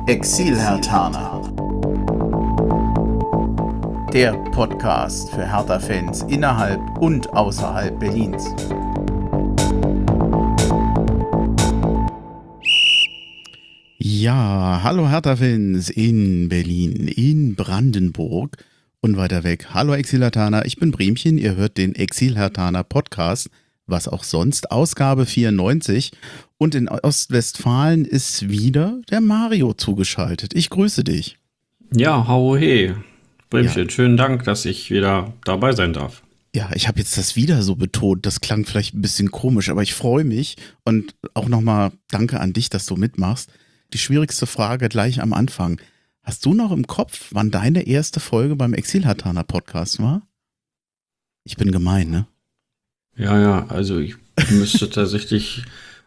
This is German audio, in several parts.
Exil-Herthaner. Der Podcast für Hertha-Fans innerhalb und außerhalb Berlins. Ja, hallo Hertha-Fans in Berlin, in Brandenburg und weiter weg. Hallo Exil-Herthaner, ich bin Bremchen, ihr hört den Exil-Herthaner Podcast, was auch sonst, Ausgabe 94. Und in Ostwestfalen ist wieder der Mario zugeschaltet. Ich grüße dich. Ja, hau he. Bremchen, schönen Dank, dass ich wieder dabei sein darf. Ja, ich habe jetzt das wieder so betont. Das klang vielleicht ein bisschen komisch, aber ich freue mich. Und auch nochmal danke an dich, dass du mitmachst. Die schwierigste Frage gleich am Anfang. Hast du noch im Kopf, wann deine erste Folge beim Exil-Herthaner Podcast war? Ich bin gemein, ne? Ja, also ich müsste tatsächlich,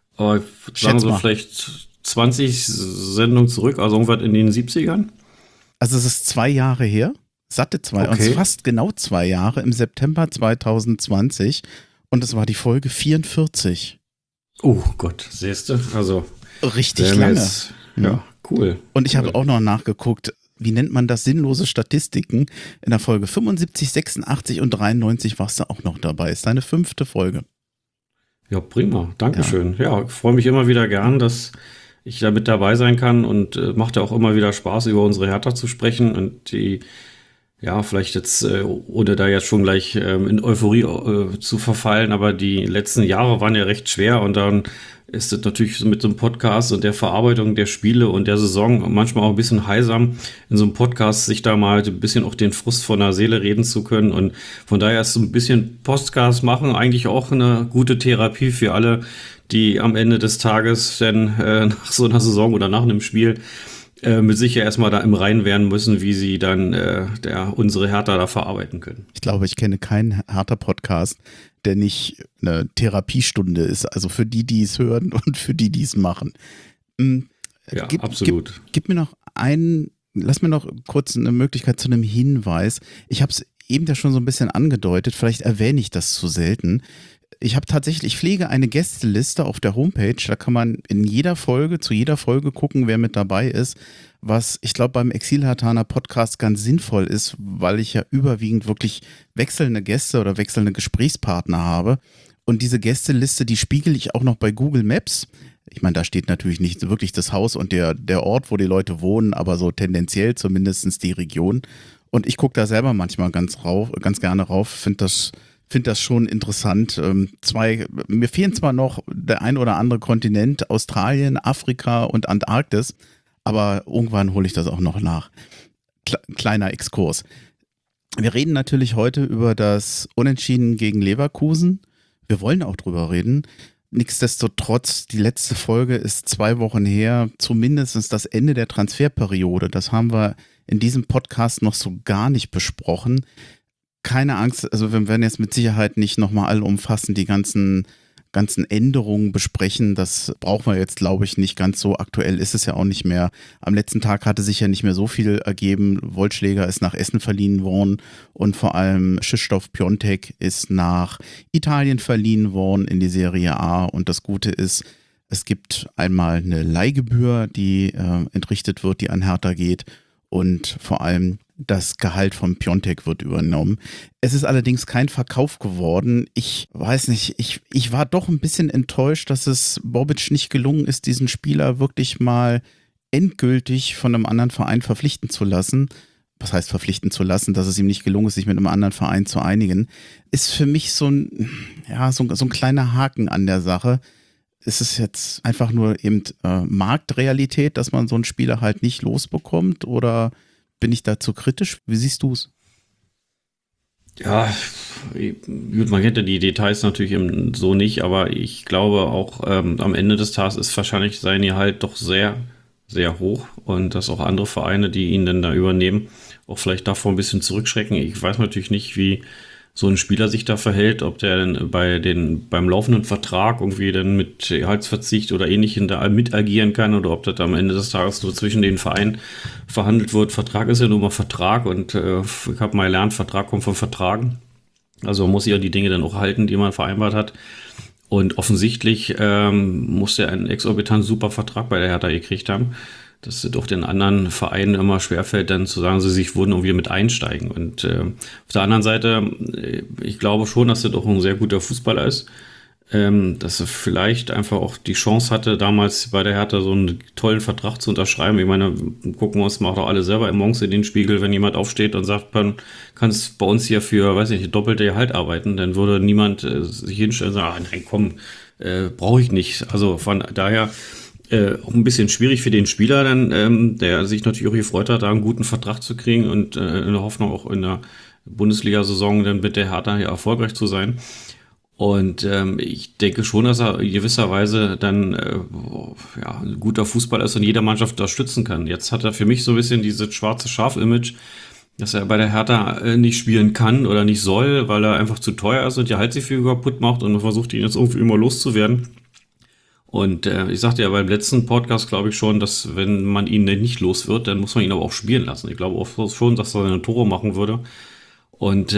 sagen so vielleicht 20 Sendungen zurück, also irgendwas in den 70ern. Also es ist 2 Jahre her, satte 2, okay. Und fast genau 2 Jahre, im September 2020. Und es war die Folge 44. Oh Gott, siehst du, also richtig lange. Jetzt, ja, cool. Und ich habe auch noch nachgeguckt, wie nennt man das, sinnlose Statistiken. In der Folge 75, 86 und 93 warst du auch noch dabei. Ist deine 5. Folge. Ja, prima. Dankeschön. Ja, ich freue mich immer wieder gern, dass ich da mit dabei sein kann und macht ja auch immer wieder Spaß, über unsere Hertha zu sprechen und die, ja, vielleicht jetzt, ohne da jetzt schon gleich in Euphorie zu verfallen, aber die letzten Jahre waren ja recht schwer und dann ist es natürlich mit so einem Podcast und der Verarbeitung der Spiele und der Saison manchmal auch ein bisschen heilsam, in so einem Podcast sich da mal ein bisschen auch den Frust von der Seele reden zu können. Und von daher ist so ein bisschen Podcast machen eigentlich auch eine gute Therapie für alle, die am Ende des Tages dann nach so einer Saison oder nach einem Spiel mit sich ja erstmal da im Reinen werden müssen, wie sie dann unsere Hertha da verarbeiten können. Ich glaube, ich kenne keinen Hertha-Podcast, der nicht eine Therapiestunde ist. Also für die, die es hören und für die, die es machen. Ja, absolut. Gib mir noch lass mir noch kurz eine Möglichkeit zu einem Hinweis. Ich habe es eben ja schon so ein bisschen angedeutet, vielleicht erwähne ich das zu selten. Ich pflege eine Gästeliste auf der Homepage, da kann man zu jeder Folge gucken, wer mit dabei ist, was ich glaube beim Exil-Herthaner Podcast ganz sinnvoll ist, weil ich ja überwiegend wirklich wechselnde Gäste oder wechselnde Gesprächspartner habe und diese Gästeliste, die spiegel ich auch noch bei Google Maps. Ich meine, da steht natürlich nicht wirklich das Haus und der Ort, wo die Leute wohnen, aber so tendenziell zumindest die Region und ich gucke da selber manchmal ganz gerne rauf, finde das schon interessant. Mir fehlen zwar noch der ein oder andere Kontinent, Australien, Afrika und Antarktis, aber irgendwann hole ich das auch noch nach. Kleiner Exkurs. Wir reden natürlich heute über das Unentschieden gegen Leverkusen. Wir wollen auch drüber reden. Nichtsdestotrotz, die letzte Folge ist 2 Wochen her, zumindest das Ende der Transferperiode. Das haben wir in diesem Podcast noch so gar nicht besprochen. Keine Angst, also wir werden jetzt mit Sicherheit nicht nochmal allumfassend die ganzen Änderungen besprechen. Das brauchen wir jetzt, glaube ich, nicht ganz so. Aktuell ist es ja auch nicht mehr. Am letzten Tag hatte sich ja nicht mehr so viel ergeben. Wollschläger ist nach Essen verliehen worden und vor allem Krzysztof Piątek ist nach Italien verliehen worden in die Serie A. Und das Gute ist, es gibt einmal eine Leihgebühr, die entrichtet wird, die an Hertha geht und vor allem das Gehalt von Piątek wird übernommen. Es ist allerdings kein Verkauf geworden. Ich weiß nicht, ich war doch ein bisschen enttäuscht, dass es Bobic nicht gelungen ist, diesen Spieler wirklich mal endgültig von einem anderen Verein verpflichten zu lassen. Was heißt verpflichten zu lassen? Dass es ihm nicht gelungen ist, sich mit einem anderen Verein zu einigen, ist für mich so ein kleiner Haken an der Sache. Ist es jetzt einfach nur eben Marktrealität, dass man so einen Spieler halt nicht losbekommt oder bin ich da zu kritisch? Wie siehst du es? Ja, gut, man kennt ja die Details natürlich so nicht, aber ich glaube auch am Ende des Tages ist wahrscheinlich sein Gehalt doch sehr, sehr hoch und dass auch andere Vereine, die ihn dann da übernehmen, auch vielleicht davor ein bisschen zurückschrecken. Ich weiß natürlich nicht, wie so ein Spieler sich da verhält, ob der dann beim laufenden Vertrag irgendwie dann mit Gehaltsverzicht oder Ähnlichem da mit agieren kann oder ob das am Ende des Tages nur zwischen den Vereinen verhandelt wird. Vertrag ist ja nur mal Vertrag und ich habe mal gelernt, Vertrag kommt von Vertragen. Also man muss ja die Dinge dann auch halten, die man vereinbart hat. Und offensichtlich muss er einen exorbitant super Vertrag bei der Hertha gekriegt haben. dass es auch den anderen Vereinen immer schwerfällt, dann zu sagen, sie sich würden irgendwie mit einsteigen. Und auf der anderen Seite, ich glaube schon, dass das auch ein sehr guter Fußballer ist. Dass er vielleicht einfach auch die Chance hatte, damals bei der Hertha so einen tollen Vertrag zu unterschreiben. Ich meine, gucken wir uns mal doch alle selber morgens in den Spiegel, wenn jemand aufsteht und sagt, man kann es bei uns hier für, weiß nicht, doppelte Gehalt arbeiten, dann würde niemand sich hinstellen und sagen, nein, komm, brauche ich nicht. Also von daher auch ein bisschen schwierig für den Spieler, dann, der sich natürlich auch gefreut hat, da einen guten Vertrag zu kriegen und in der Hoffnung auch in der Bundesliga-Saison dann mit der Hertha hier erfolgreich zu sein. Und ich denke schon, dass er in gewisser Weise dann ein guter Fußballer ist und jeder Mannschaft unterstützen kann. Jetzt hat er für mich so ein bisschen dieses schwarze Schaf-Image, dass er bei der Hertha nicht spielen kann oder nicht soll, weil er einfach zu teuer ist und die Halsgefüge kaputt macht und man versucht, ihn jetzt irgendwie immer loszuwerden. Und ich sagte ja beim letzten Podcast, glaube ich schon, dass wenn man ihn nicht los wird, dann muss man ihn aber auch spielen lassen. Ich glaube auch schon, dass er seine Tore machen würde. Und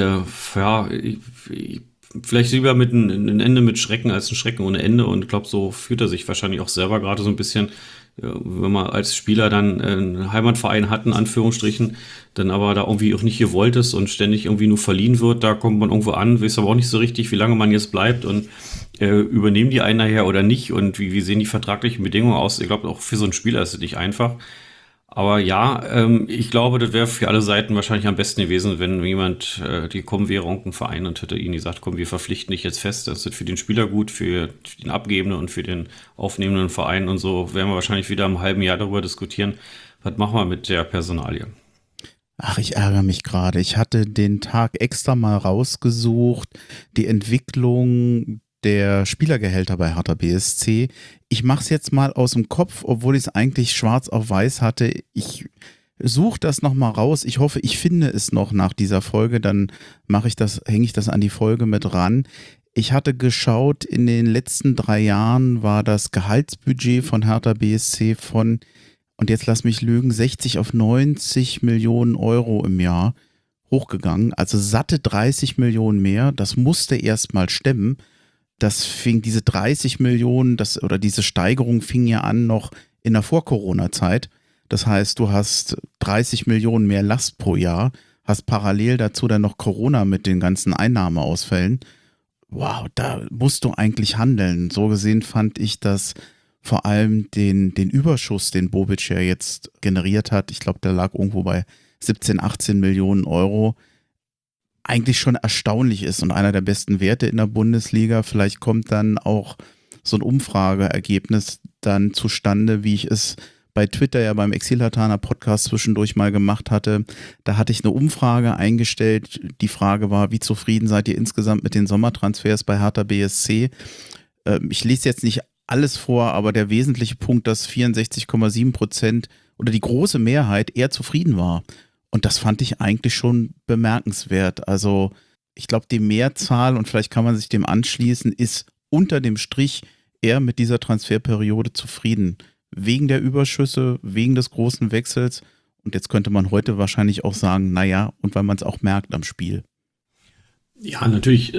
vielleicht lieber mit ein Ende mit Schrecken als ein Schrecken ohne Ende. Und ich glaube, so fühlt er sich wahrscheinlich auch selber gerade so ein bisschen, wenn man als Spieler dann einen Heimatverein hat, in Anführungsstrichen, dann aber da irgendwie auch nicht gewollt ist und ständig irgendwie nur verliehen wird. Da kommt man irgendwo an, weiß aber auch nicht so richtig, wie lange man jetzt bleibt und übernehmen die einen nachher oder nicht und wie sehen die vertraglichen Bedingungen aus. Ich glaube, auch für so einen Spieler ist es nicht einfach. Aber ja, ich glaube, das wäre für alle Seiten wahrscheinlich am besten gewesen, wenn jemand, die kommen wäre irgendein Verein und hätte ihnen gesagt, komm, wir verpflichten dich jetzt fest. Das ist für den Spieler gut, für den Abgebenden und für den aufnehmenden Verein und so werden wir wahrscheinlich wieder im halben Jahr darüber diskutieren, was machen wir mit der Personalie. Ach, ich ärgere mich gerade. Ich hatte den Tag extra mal rausgesucht, die Entwicklung der Spielergehälter bei Hertha BSC. Ich mache es jetzt mal aus dem Kopf, obwohl ich es eigentlich schwarz auf weiß hatte. Ich suche das nochmal raus. Ich hoffe, ich finde es noch nach dieser Folge. Dann hänge ich das an die Folge mit ran. Ich hatte geschaut, in den letzten 3 Jahren war das Gehaltsbudget von Hertha BSC von, und jetzt lass mich lügen, 60 auf 90 Millionen Euro im Jahr hochgegangen. Also satte 30 Millionen mehr. Das musste erst mal stemmen. Diese 30 Millionen, diese Steigerung fing ja an noch in der Vor-Corona-Zeit. Das heißt, du hast 30 Millionen mehr Last pro Jahr, hast parallel dazu dann noch Corona mit den ganzen Einnahmeausfällen. Wow, da musst du eigentlich handeln. So gesehen fand ich, dass vor allem den Überschuss, den Bobic ja jetzt generiert hat, ich glaube, der lag irgendwo bei 17, 18 Millionen Euro, eigentlich schon erstaunlich ist und einer der besten Werte in der Bundesliga. Vielleicht kommt dann auch so ein Umfrageergebnis dann zustande, wie ich es bei Twitter ja beim Exil-Hatana Podcast zwischendurch mal gemacht hatte. Da hatte ich eine Umfrage eingestellt. Die Frage war, wie zufrieden seid ihr insgesamt mit den Sommertransfers bei Hertha BSC? Ich lese jetzt nicht alles vor, aber der wesentliche Punkt, dass 64,7% oder die große Mehrheit eher zufrieden war. Und das fand ich eigentlich schon bemerkenswert. Also ich glaube, die Mehrzahl, und vielleicht kann man sich dem anschließen, ist unter dem Strich eher mit dieser Transferperiode zufrieden. Wegen der Überschüsse, wegen des großen Wechsels. Und jetzt könnte man heute wahrscheinlich auch sagen, naja, und weil man es auch merkt am Spiel. Ja, natürlich,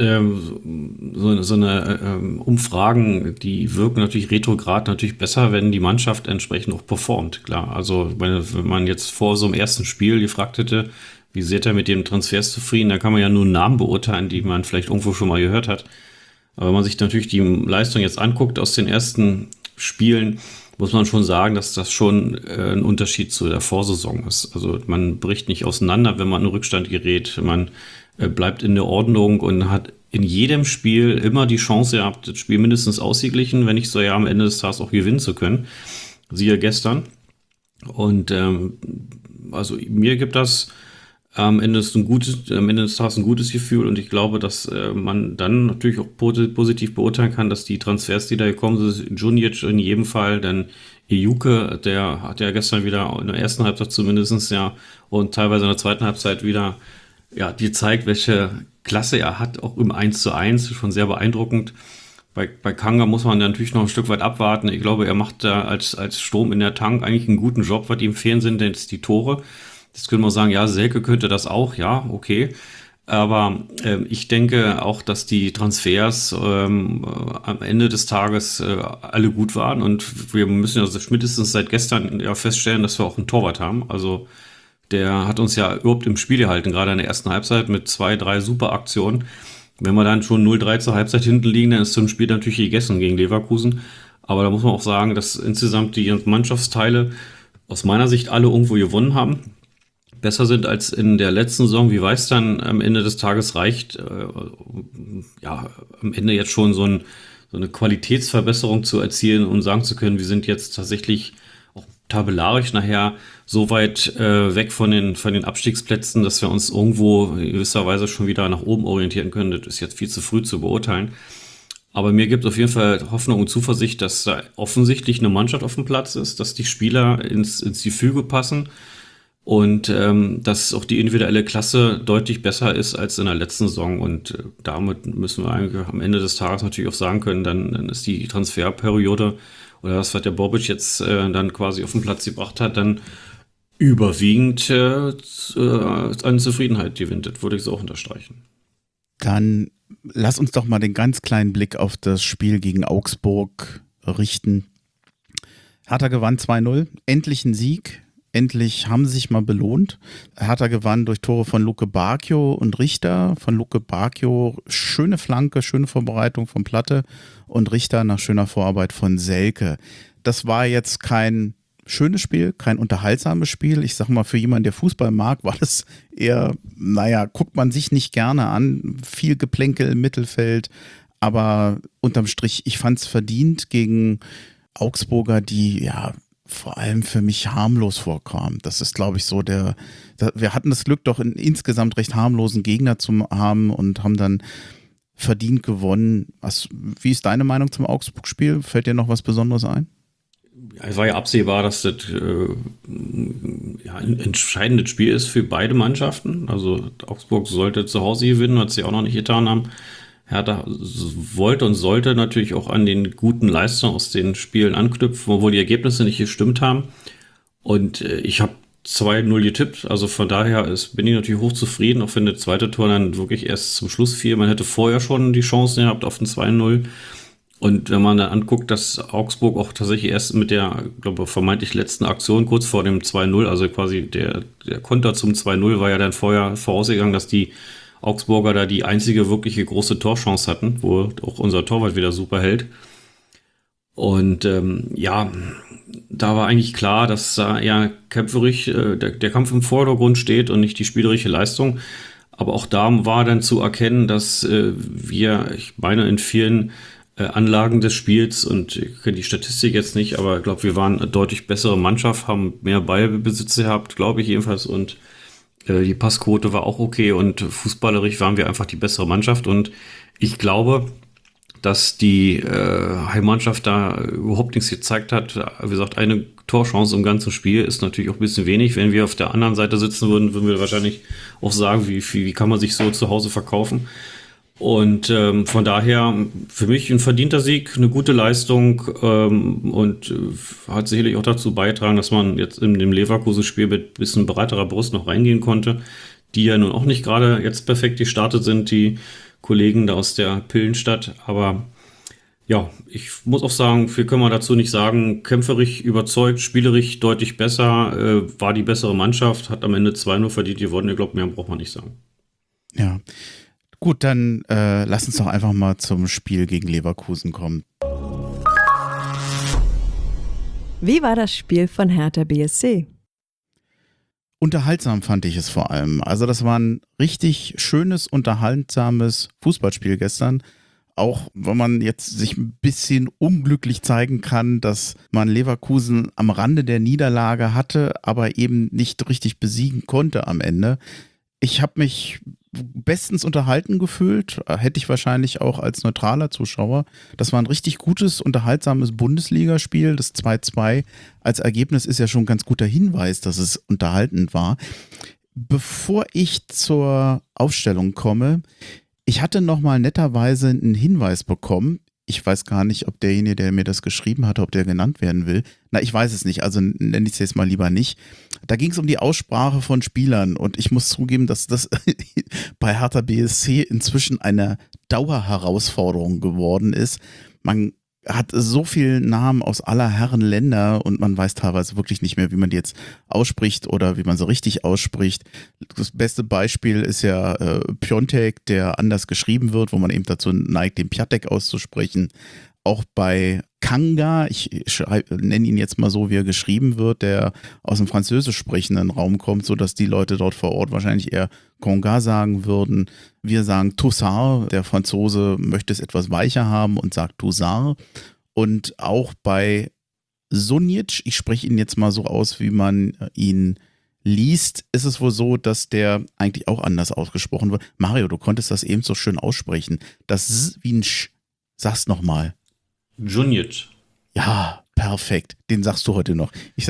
so eine Umfragen, die wirken natürlich retrograd natürlich besser, wenn die Mannschaft entsprechend auch performt, klar. Also wenn man jetzt vor so einem ersten Spiel gefragt hätte, wie seht ihr mit dem Transfers zufrieden, da kann man ja nur Namen beurteilen, die man vielleicht irgendwo schon mal gehört hat. Aber wenn man sich natürlich die Leistung jetzt anguckt aus den ersten Spielen, muss man schon sagen, dass das schon ein Unterschied zu der Vorsaison ist. Also man bricht nicht auseinander, wenn man in Rückstand gerät, man bleibt in der Ordnung und hat in jedem Spiel immer die Chance gehabt, das Spiel mindestens ausgeglichen, wenn nicht so ja am Ende des Tages auch gewinnen zu können. Siehe gestern. Und also mir gibt das am Ende des Tages ein gutes Gefühl und ich glaube, dass man dann natürlich auch positiv beurteilen kann, dass die Transfers, die da gekommen sind, Djunic in jedem Fall, dann Ejuke, der hat ja gestern wieder in der ersten Halbzeit zumindest ja und teilweise in der zweiten Halbzeit wieder die zeigt, welche Klasse er hat, auch im 1:1, schon sehr beeindruckend. Bei Kanga muss man natürlich noch ein Stück weit abwarten. Ich glaube, er macht da als Sturm in der Tank eigentlich einen guten Job. Was ihm fehlen sind jetzt die Tore. Jetzt können wir sagen, ja, Selke könnte das auch, ja, okay. Aber ich denke auch, dass die Transfers am Ende des Tages alle gut waren. Und wir müssen also spätestens seit gestern ja feststellen, dass wir auch einen Torwart haben. Also der hat uns ja überhaupt im Spiel gehalten, gerade in der ersten Halbzeit mit 2, 3 super Aktionen. Wenn wir dann schon 0-3 zur Halbzeit hinten liegen, dann ist so ein Spiel natürlich gegessen gegen Leverkusen. Aber da muss man auch sagen, dass insgesamt die Mannschaftsteile aus meiner Sicht alle irgendwo gewonnen haben. Besser sind als in der letzten Saison. Wie weiß dann am Ende des Tages reicht, ja, am Ende jetzt schon so eine Qualitätsverbesserung zu erzielen und sagen zu können, wir sind jetzt tatsächlich auch tabellarisch nachher so weit weg von den Abstiegsplätzen, dass wir uns irgendwo in gewisser Weise schon wieder nach oben orientieren können. Das ist jetzt viel zu früh zu beurteilen. Aber mir gibt auf jeden Fall Hoffnung und Zuversicht, dass da offensichtlich eine Mannschaft auf dem Platz ist, dass die Spieler ins Gefüge passen und dass auch die individuelle Klasse deutlich besser ist als in der letzten Saison. Und damit müssen wir eigentlich am Ende des Tages natürlich auch sagen können, dann ist die Transferperiode oder das, was der Bobic jetzt dann quasi auf den Platz gebracht hat, dann überwiegend an Zufriedenheit gewinnt. Das würde ich so auch unterstreichen. Dann lass uns doch mal den ganz kleinen Blick auf das Spiel gegen Augsburg richten. Hertha gewann 2-0, endlich ein Sieg. Endlich haben sie sich mal belohnt. Hertha gewann durch Tore von Luke Bacchio und Richter. Von Luke Bacchio schöne Flanke, schöne Vorbereitung von Platte und Richter nach schöner Vorarbeit von Selke. Das war jetzt kein schönes Spiel, kein unterhaltsames Spiel. Ich sag mal, für jemanden, der Fußball mag, war das eher, naja, guckt man sich nicht gerne an. Viel Geplänkel im Mittelfeld. Aber unterm Strich, ich fand es verdient gegen Augsburger, die ja vor allem für mich harmlos vorkam. Das ist, glaube ich, so wir hatten das Glück, doch einen insgesamt recht harmlosen Gegner zu haben und haben dann verdient gewonnen. Wie ist deine Meinung zum Augsburg-Spiel? Fällt dir noch was Besonderes ein? Es war ja absehbar, dass das ein entscheidendes Spiel ist für beide Mannschaften. Also Augsburg sollte zu Hause gewinnen, was sie auch noch nicht getan haben. Hertha wollte und sollte natürlich auch an den guten Leistungen aus den Spielen anknüpfen, obwohl die Ergebnisse nicht gestimmt haben. Und ich habe 2-0 getippt, also von daher bin ich natürlich hochzufrieden, auch wenn das zweite Tor dann wirklich erst zum Schluss fiel. Man hätte vorher schon die Chancen gehabt auf ein 2-0. Und wenn man dann anguckt, dass Augsburg auch tatsächlich erst mit der, glaube ich, vermeintlich letzten Aktion kurz vor dem 2-0, also quasi der Konter zum 2-0 war ja dann vorher vorausgegangen, dass die Augsburger da die einzige wirkliche große Torchance hatten, wo auch unser Torwart wieder super hält. Und ja, da war eigentlich klar, dass da eher kämpferisch der Kampf im Vordergrund steht und nicht die spielerische Leistung. Aber auch da war dann zu erkennen, dass wir, ich meine, in vielen Anlagen des Spiels, und ich kenne die Statistik jetzt nicht, aber ich glaube, wir waren eine deutlich bessere Mannschaft, haben mehr Ballbesitz gehabt, glaube ich jedenfalls, und die Passquote war auch okay und fußballerisch waren wir einfach die bessere Mannschaft und ich glaube, dass die Heimmannschaft da überhaupt nichts gezeigt hat. Wie gesagt, eine Torchance im ganzen Spiel ist natürlich auch ein bisschen wenig. Wenn wir auf der anderen Seite sitzen würden, würden wir wahrscheinlich auch sagen, wie kann man sich so zu Hause verkaufen. Und von daher für mich ein verdienter Sieg, eine gute Leistung und hat sicherlich auch dazu beigetragen, dass man jetzt in dem Leverkusen-Spiel mit ein bisschen breiterer Brust noch reingehen konnte, die ja nun auch nicht gerade jetzt perfekt gestartet sind, die Kollegen da aus der Pillenstadt. Aber ja, ich muss auch sagen, viel können wir dazu nicht sagen. Kämpferisch überzeugt, spielerisch deutlich besser, war die bessere Mannschaft, hat am Ende 2-0 verdient geworden. Ich glaube, mehr braucht man nicht sagen. Ja. Gut, dann lass uns doch einfach mal zum Spiel gegen Leverkusen kommen. Wie war das Spiel von Hertha BSC? Unterhaltsam fand ich es vor allem. Also das war ein richtig schönes, unterhaltsames Fußballspiel gestern. Auch wenn man jetzt sich ein bisschen unglücklich zeigen kann, dass man Leverkusen am Rande der Niederlage hatte, aber eben nicht richtig besiegen konnte am Ende. Ich habe mich bestens unterhalten gefühlt, hätte ich wahrscheinlich auch als neutraler Zuschauer. Das war ein richtig gutes, unterhaltsames Bundesligaspiel. Das 2-2 als Ergebnis ist ja schon ein ganz guter Hinweis, dass es unterhaltend war. Bevor ich zur Aufstellung komme, ich hatte nochmal netterweise einen Hinweis bekommen. Ich weiß gar nicht, ob derjenige, der mir das geschrieben hatte, ob der genannt werden will. Na, ich weiß es nicht, also nenne ich es jetzt mal lieber nicht. Da ging es um die Aussprache von Spielern und ich muss zugeben, dass das bei Hertha BSC inzwischen eine Dauerherausforderung geworden ist. Man hat so viele Namen aus aller Herren Länder und man weiß teilweise wirklich nicht mehr, wie man die jetzt ausspricht oder wie man sie richtig ausspricht. Das beste Beispiel ist ja Piontek, der anders geschrieben wird, wo man eben dazu neigt, den Piatek auszusprechen. Auch bei Kanga, ich nenne ihn jetzt mal so, wie er geschrieben wird, der aus dem französisch sprechenden Raum kommt, sodass die Leute dort vor Ort wahrscheinlich eher Konga sagen würden. Wir sagen Toussaint, der Franzose möchte es etwas weicher haben und sagt Toussaint. Und auch bei Sunic, ich spreche ihn jetzt mal so aus, wie man ihn liest, ist es wohl so, dass der eigentlich auch anders ausgesprochen wird. Mario, du konntest das eben so schön aussprechen. Das S wie ein Sch. Sag's nochmal. Junic. Ja, perfekt. Den sagst du heute noch. Ich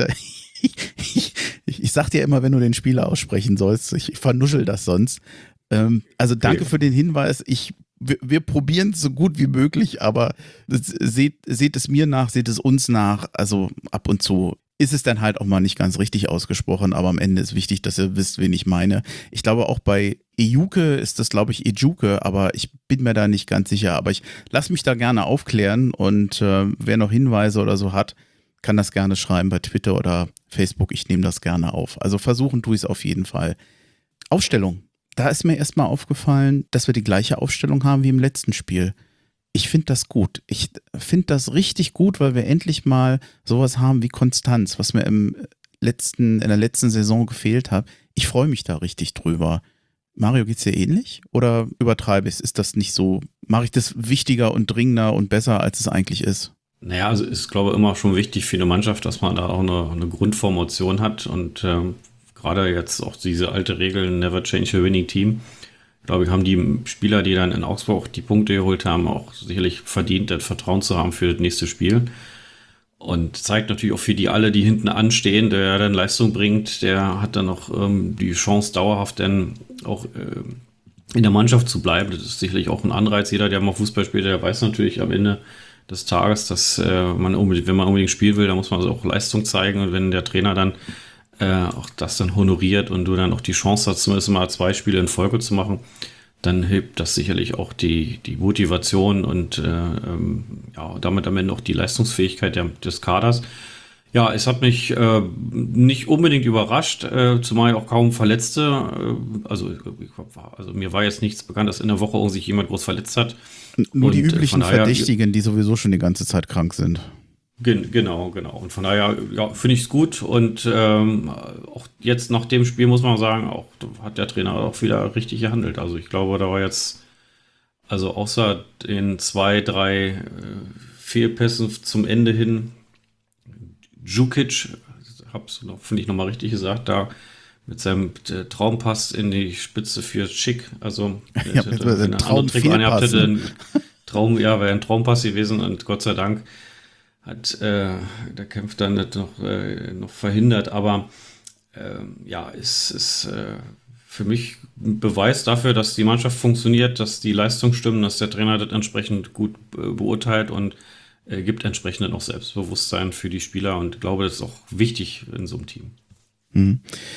sag dir immer, wenn du den Spieler aussprechen sollst, ich vernuschel das sonst. Also danke für den Hinweis. Wir probieren es so gut wie möglich, aber seht es mir nach, seht es uns nach. Also ab und zu ist es dann halt auch mal nicht ganz richtig ausgesprochen, aber am Ende ist wichtig, dass ihr wisst, wen ich meine. Ich glaube auch bei Ejuke ist das, glaube ich, Ejuke, aber ich bin mir da nicht ganz sicher. Aber ich lasse mich da gerne aufklären und wer noch Hinweise oder so hat, kann das gerne schreiben bei Twitter oder Facebook. Ich nehme das gerne auf. Also versuchen tue ich es auf jeden Fall. Aufstellung. Da ist mir erstmal aufgefallen, dass wir die gleiche Aufstellung haben wie im letzten Spiel. Ich finde das gut. Ich finde das richtig gut, weil wir endlich mal sowas haben wie Konstanz, was mir in der letzten Saison gefehlt hat. Ich freue mich da richtig drüber. Mario, geht's dir ähnlich? Oder übertreibe ich es? Ist das nicht so? Mache ich das wichtiger und dringender und besser, als es eigentlich ist? Naja, also ist, glaube ich, immer schon wichtig für eine Mannschaft, dass man da auch eine Grundformation hat und gerade jetzt auch diese alte Regel, never change a winning team. Ich glaube, haben die Spieler, die dann in Augsburg die Punkte geholt haben, auch sicherlich verdient, das Vertrauen zu haben für das nächste Spiel. Und zeigt natürlich auch für die alle, die hinten anstehen, der dann Leistung bringt, der hat dann auch die Chance, dauerhaft dann auch in der Mannschaft zu bleiben. Das ist sicherlich auch ein Anreiz. Jeder, der mal Fußball spielt, der weiß natürlich am Ende des Tages, dass man unbedingt, wenn man unbedingt spielen will, dann muss man also auch Leistung zeigen. Und wenn der Trainer dann auch das dann honoriert und du dann auch die Chance hast, zumindest mal 2 Spiele in Folge zu machen, dann hilft das sicherlich auch die Motivation und damit am Ende auch die Leistungsfähigkeit des Kaders. Ja, es hat mich nicht unbedingt überrascht, zumal auch kaum Verletzte. Also mir war jetzt nichts bekannt, dass in der Woche sich jemand groß verletzt hat. Nur die üblichen Verdächtigen, die sowieso schon die ganze Zeit krank sind. Genau. Und von daher finde ich es gut. Und auch jetzt nach dem Spiel muss man sagen, auch hat der Trainer auch wieder richtig gehandelt. Also ich glaube, da war jetzt, also außer den 2, 3 Fehlpässen zum Ende hin, Djukic, finde ich nochmal richtig gesagt, da mit seinem Traumpass in die Spitze für Schick. Also ja, wenn er einen Trick angehabt hätte, wäre ein Traumpass gewesen und Gott sei Dank hat der Kampf dann noch verhindert, aber es ist für mich ein Beweis dafür, dass die Mannschaft funktioniert, dass die Leistung stimmt, dass der Trainer das entsprechend gut beurteilt und gibt entsprechend noch Selbstbewusstsein für die Spieler und ich glaube, das ist auch wichtig in so einem Team. Mhm.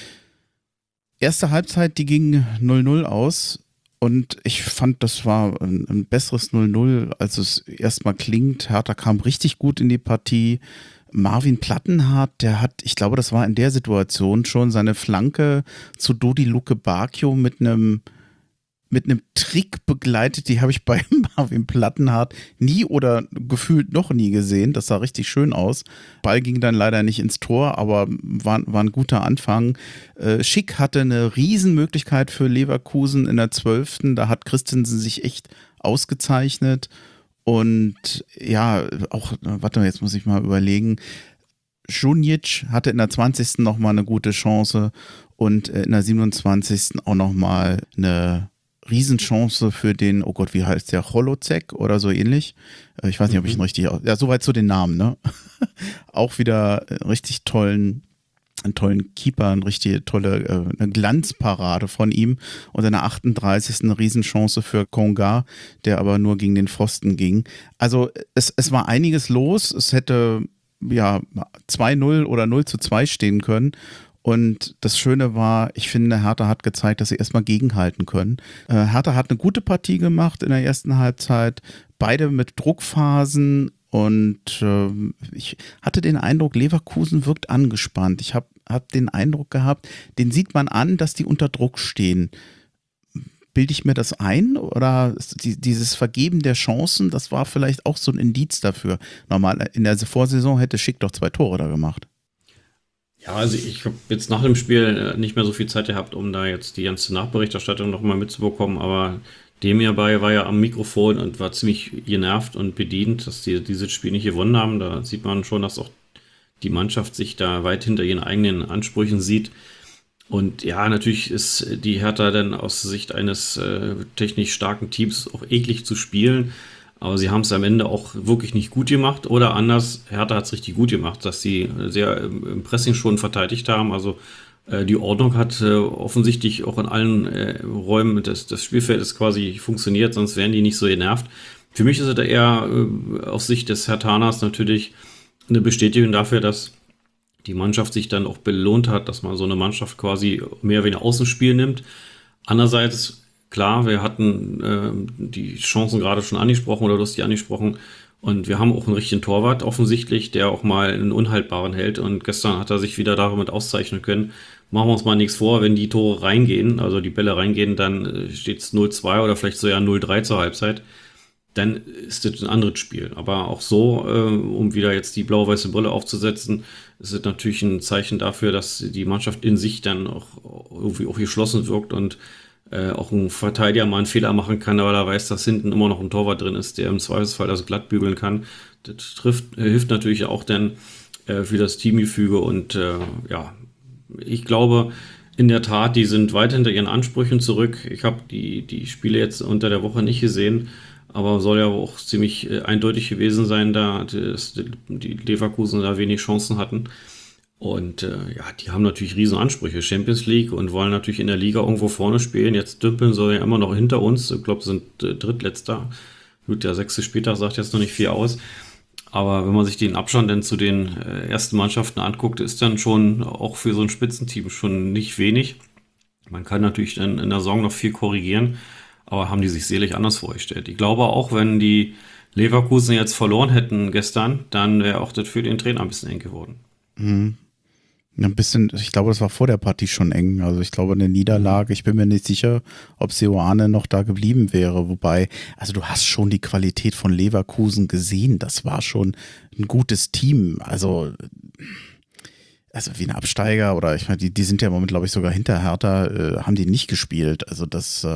Erste Halbzeit, die ging 0-0 aus. Und ich fand, das war ein besseres 0-0, als es erstmal klingt. Hertha kam richtig gut in die Partie. Marvin Plattenhardt, der hat, ich glaube, das war in der Situation schon seine Flanke zu Dodi Luke Bacchio mit einem Trick begleitet. Die habe ich bei Marvin Plattenhardt nie oder gefühlt noch nie gesehen. Das sah richtig schön aus. Ball ging dann leider nicht ins Tor, aber war ein guter Anfang. Schick hatte eine Riesenmöglichkeit für Leverkusen in der 12. Da hat Christensen sich echt ausgezeichnet. Und ja, auch, warte mal, jetzt muss ich mal überlegen. Junic hatte in der 20. nochmal eine gute Chance und in der 27. auch nochmal eine Riesenchance für den, oh Gott, wie heißt der, Holozek oder so ähnlich. Ich weiß nicht, ob ich ihn richtig, ja, soweit zu den Namen, ne? Auch wieder richtig tollen einen tollen Keeper, eine richtig tolle eine Glanzparade von ihm und in der 38. eine Riesenchance für Konga, der aber nur gegen den Pfosten ging. Also es war einiges los, es hätte ja 2-0 oder 0-2 stehen können. Und das Schöne war, ich finde, Hertha hat gezeigt, dass sie erstmal gegenhalten können. Hertha hat eine gute Partie gemacht in der ersten Halbzeit, beide mit Druckphasen. Und ich hatte den Eindruck, Leverkusen wirkt angespannt. Ich hab den Eindruck gehabt, den sieht man an, dass die unter Druck stehen. Bilde ich mir das ein? Oder dieses Vergeben der Chancen, das war vielleicht auch so ein Indiz dafür. Normal, in der Vorsaison hätte Schick doch 2 Tore da gemacht. Ja, also ich habe jetzt nach dem Spiel nicht mehr so viel Zeit gehabt, um da jetzt die ganze Nachberichterstattung nochmal mitzubekommen, aber dem hierbei war ja am Mikrofon und war ziemlich genervt und bedient, dass die dieses Spiel nicht gewonnen haben. Da sieht man schon, dass auch die Mannschaft sich da weit hinter ihren eigenen Ansprüchen sieht. Und ja, natürlich ist die Hertha dann aus Sicht eines technisch starken Teams auch eklig zu spielen. Aber sie haben es am Ende auch wirklich nicht gut gemacht. Oder anders, Hertha hat es richtig gut gemacht, dass sie sehr im Pressing schon verteidigt haben. Also die Ordnung hat offensichtlich auch in allen Räumen des Spielfeldes quasi funktioniert, sonst wären die nicht so genervt. Für mich ist es eher aus Sicht des Herthaners natürlich eine Bestätigung dafür, dass die Mannschaft sich dann auch belohnt hat, dass man so eine Mannschaft quasi mehr oder weniger aus dem Spiel nimmt. Andererseits, klar, wir hatten die Chancen gerade schon angesprochen oder du hast die angesprochen. Und wir haben auch einen richtigen Torwart offensichtlich, der auch mal einen Unhaltbaren hält. Und gestern hat er sich wieder damit auszeichnen können. Machen wir uns mal nichts vor, wenn die Tore reingehen, also die Bälle reingehen, dann steht es 0-2 oder vielleicht sogar 0-3 zur Halbzeit. Dann ist das ein anderes Spiel. Aber auch so, um wieder jetzt die blau-weiße Brille aufzusetzen, ist es natürlich ein Zeichen dafür, dass die Mannschaft in sich dann auch irgendwie auch geschlossen wirkt und auch ein Verteidiger mal einen Fehler machen kann, weil er weiß, dass hinten immer noch ein Torwart drin ist, der im Zweifelsfall das glatt bügeln kann. Das hilft natürlich auch dann für das Teamgefüge und ja, ich glaube in der Tat, die sind weit hinter ihren Ansprüchen zurück. Ich habe die Spiele jetzt unter der Woche nicht gesehen, aber soll ja auch ziemlich eindeutig gewesen sein, da die Leverkusen da wenig Chancen hatten. Und ja, die haben natürlich riesen Ansprüche, Champions League, und wollen natürlich in der Liga irgendwo vorne spielen. Jetzt dümpeln sie ja immer noch hinter uns. Ich glaube, sind Drittletzter. Gut, der 6. Spieltag sagt jetzt noch nicht viel aus. Aber wenn man sich den Abstand dann zu den ersten Mannschaften anguckt, ist dann schon auch für so ein Spitzenteam schon nicht wenig. Man kann natürlich dann in der Saison noch viel korrigieren, aber haben die sich selig anders vorgestellt. Ich glaube auch, wenn die Leverkusen jetzt verloren hätten gestern, dann wäre auch das für den Trainer ein bisschen eng geworden. Mhm. Ein bisschen, ich glaube, das war vor der Partie schon eng. Also ich glaube, eine Niederlage, ich bin mir nicht sicher, ob Seoane noch da geblieben wäre. Wobei, also du hast schon die Qualität von Leverkusen gesehen. Das war schon ein gutes Team. Also wie ein Absteiger oder ich meine, die sind ja im Moment, glaube ich, sogar hinter Hertha, haben die nicht gespielt. Also das,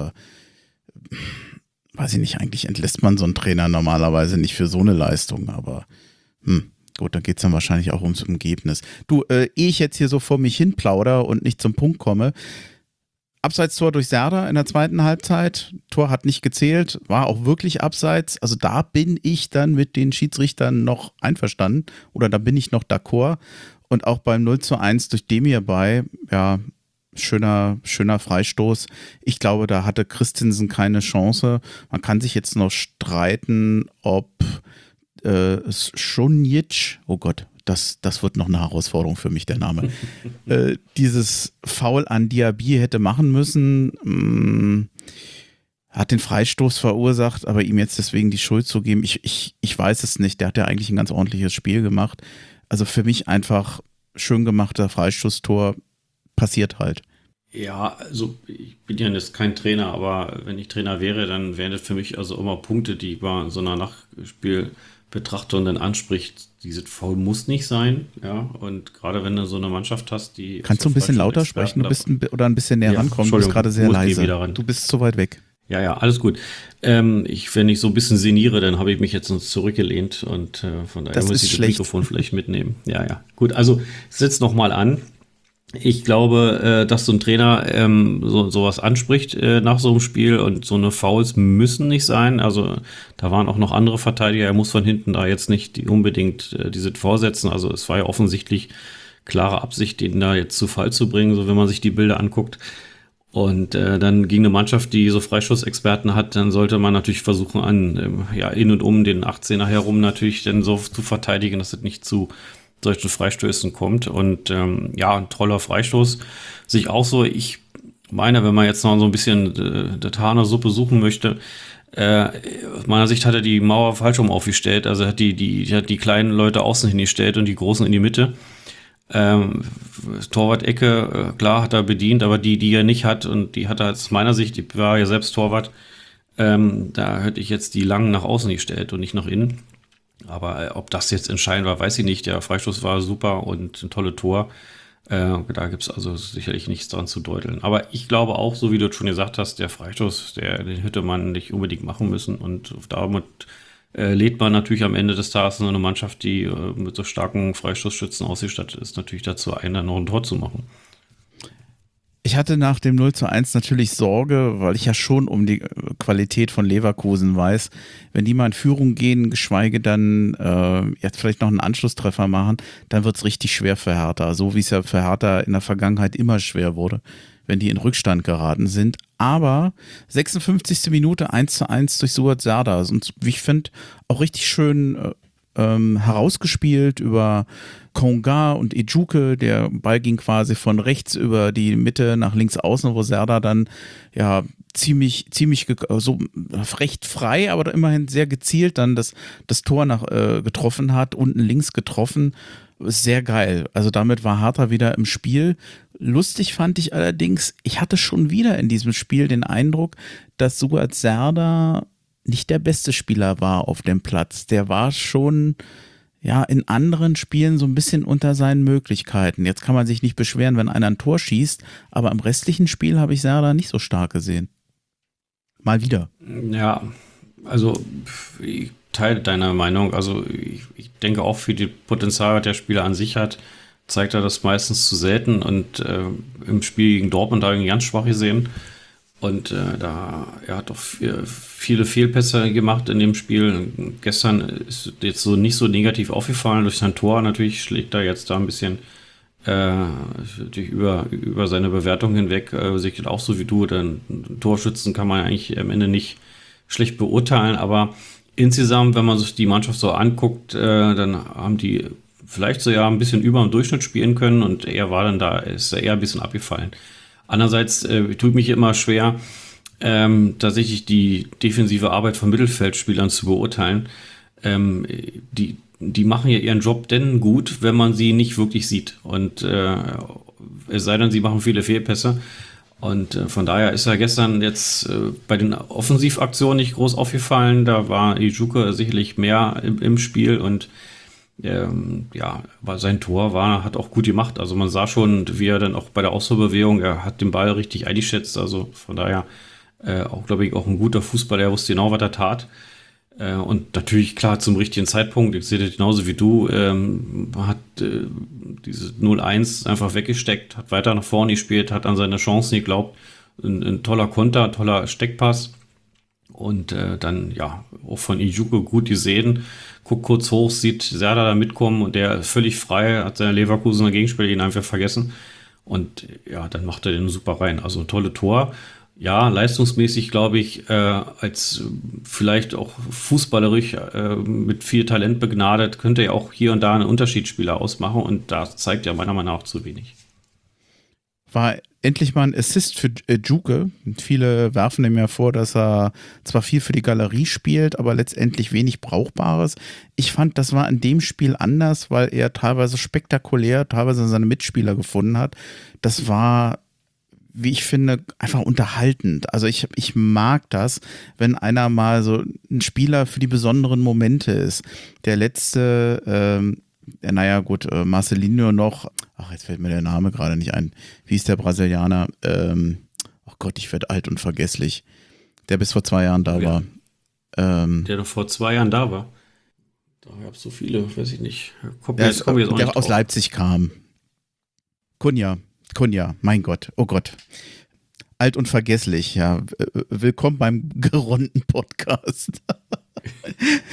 weiß ich nicht, eigentlich entlässt man so einen Trainer normalerweise nicht für so eine Leistung, aber gut, dann geht es dann wahrscheinlich auch ums Ergebnis. Du, ehe ich jetzt hier so vor mich hin plaudere und nicht zum Punkt komme, Abseitstor durch Serda in der zweiten Halbzeit, Tor hat nicht gezählt, war auch wirklich abseits, also da bin ich dann mit den Schiedsrichtern noch einverstanden oder da bin ich noch d'accord und auch beim 0:1 durch Demir bei, ja, schöner Freistoß. Ich glaube, da hatte Christensen keine Chance. Man kann sich jetzt noch streiten, ob Šunjić, oh Gott, das wird noch eine Herausforderung für mich, der Name, dieses Foul an Diaby hätte machen müssen, hat den Freistoß verursacht, aber ihm jetzt deswegen die Schuld zu geben, ich weiß es nicht, der hat ja eigentlich ein ganz ordentliches Spiel gemacht, also für mich einfach schön gemachter Freistoßtor, passiert halt. Ja, also ich bin ja jetzt kein Trainer, aber wenn ich Trainer wäre, dann wären das für mich also immer Punkte, die bei so einer Nachspielbetrachtung dann anspricht. Dieses Foul muss nicht sein, ja, und gerade wenn du so eine Mannschaft hast, die... Kannst du ein bisschen lauter sprechen oder ein bisschen näher rankommen? Du bist gerade sehr leise. Du bist zu weit weg. Ja, alles gut. Wenn ich so ein bisschen sinniere, dann habe ich mich jetzt zurückgelehnt und von daher muss ich das Mikrofon vielleicht mitnehmen. Ja, gut, also setz noch mal an. Ich glaube, dass so ein Trainer sowas anspricht nach so einem Spiel und so eine Fouls müssen nicht sein. Also da waren auch noch andere Verteidiger. Er muss von hinten da jetzt nicht unbedingt diese vorsetzen. Also es war ja offensichtlich klare Absicht, den da jetzt zu Fall zu bringen, so wenn man sich die Bilder anguckt. Und dann gegen eine Mannschaft, die so Freischussexperten hat, dann sollte man natürlich versuchen, in und um den 18er herum natürlich dann so zu verteidigen, dass es nicht zu solchen Freistößen kommt. Und ein toller Freistoß. Sich auch so, ich meine, wenn man jetzt noch so ein bisschen der Haar in der Suppe suchen möchte, aus meiner Sicht hat er die Mauer falsch rum aufgestellt. Also hat die kleinen Leute außen hingestellt und die großen in die Mitte. Torwart-Ecke, klar, hat er bedient, aber die er nicht hat, und die hat er aus meiner Sicht, ich war ja selbst Torwart, da hätte ich jetzt die langen nach außen gestellt und nicht nach innen. Aber ob das jetzt entscheidend war, weiß ich nicht. Der Freistoß war super und ein tolles Tor. Da gibt es also sicherlich nichts dran zu deuteln. Aber ich glaube auch, so wie du schon gesagt hast, der Freistoß, den hätte man nicht unbedingt machen müssen. Und damit lädt man natürlich am Ende des Tages so eine Mannschaft, die mit so starken Freistoßschützen ausgestattet ist, natürlich dazu ein, dann noch ein Tor zu machen. Ich hatte nach dem 0:1 natürlich Sorge, weil ich ja schon um die Qualität von Leverkusen weiß. Wenn die mal in Führung gehen, geschweige dann jetzt vielleicht noch einen Anschlusstreffer machen, dann wird es richtig schwer für Hertha. So wie es ja für Hertha in der Vergangenheit immer schwer wurde, wenn die in Rückstand geraten sind. Aber 56. Minute 1:1 durch Suat Serdar. Und wie ich finde, auch richtig schön herausgespielt über Konga und Ejuke. Der Ball ging quasi von rechts über die Mitte nach links außen, wo Serdar dann ja ziemlich so recht frei, aber immerhin sehr gezielt dann das Tor getroffen hat, unten links getroffen. Sehr geil. Also damit war Hertha wieder im Spiel. Lustig fand ich allerdings, ich hatte schon wieder in diesem Spiel den Eindruck, dass Suat Serdar nicht der beste Spieler war auf dem Platz. Der war schon in anderen Spielen so ein bisschen unter seinen Möglichkeiten. Jetzt kann man sich nicht beschweren, wenn einer ein Tor schießt, aber im restlichen Spiel habe ich Serdar nicht so stark gesehen. Mal wieder. Ja, also ich teile deine Meinung. Also ich denke auch, für die Potenzial, was der Spieler an sich hat, zeigt er das meistens zu selten, und im Spiel gegen Dortmund da ganz schwach gesehen. Und er hat auch viele Fehlpässe gemacht in dem Spiel. Gestern ist jetzt so nicht so negativ aufgefallen durch sein Tor. Natürlich schlägt er jetzt da ein bisschen über seine Bewertung hinweg. Sehe auch so wie du. Denn Torschützen kann man eigentlich am Ende nicht schlecht beurteilen. Aber insgesamt, wenn man sich die Mannschaft so anguckt, dann haben die vielleicht so ein bisschen über dem Durchschnitt spielen können. Und er war dann da, ist eher ein bisschen abgefallen. Andererseits tut mich immer schwer, tatsächlich die defensive Arbeit von Mittelfeldspielern zu beurteilen. Die machen ja ihren Job denn gut, wenn man sie nicht wirklich sieht. Und es sei denn, sie machen viele Fehlpässe. Und von daher ist er gestern jetzt bei den Offensivaktionen nicht groß aufgefallen. Da war Ejuke sicherlich mehr im Spiel, und sein Tor hat auch gut gemacht. Also man sah schon, wie er dann auch bei der Ausholbewegung, er hat den Ball richtig eingeschätzt. Also von daher auch, glaube ich, auch ein guter Fußballer. Er wusste genau, was er tat. Und natürlich, klar, zum richtigen Zeitpunkt. Ich sehe das genauso wie du. Hat diese 0:1 einfach weggesteckt, hat weiter nach vorne gespielt, hat an seine Chancen geglaubt. Ein toller Konter, toller Steckpass. Und dann, auch von Ejuke gut gesehen. Guckt kurz hoch, sieht Serdar da mitkommen, und der ist völlig frei, hat seine Leverkusener Gegenspieler ihn einfach vergessen. Und dann macht er den super rein. Also ein tolles Tor. Ja, leistungsmäßig, glaube ich, als vielleicht auch fußballerisch mit viel Talent begnadet, könnte er auch hier und da einen Unterschiedsspieler ausmachen. Und da zeigt er meiner Meinung nach zu wenig. War endlich mal ein Assist für Ejuke. Viele werfen ihm ja vor, dass er zwar viel für die Galerie spielt, aber letztendlich wenig Brauchbares. Ich fand, das war in dem Spiel anders, weil er teilweise spektakulär, teilweise seine Mitspieler gefunden hat. Das war, wie ich finde, einfach unterhaltend. Also ich mag das, wenn einer mal so ein Spieler für die besonderen Momente ist. Der letzte Marcelinho noch, jetzt fällt mir der Name gerade nicht ein. Wie ist der Brasilianer? Oh Gott, ich werde alt und vergesslich. Der bis vor 2 Jahren da war. Der noch vor 2 Jahren da war. Da gab es so viele, weiß ich nicht. Der aus Leipzig kam. Cunha, mein Gott, oh Gott. Alt und vergesslich, ja. Willkommen beim geronten Podcast.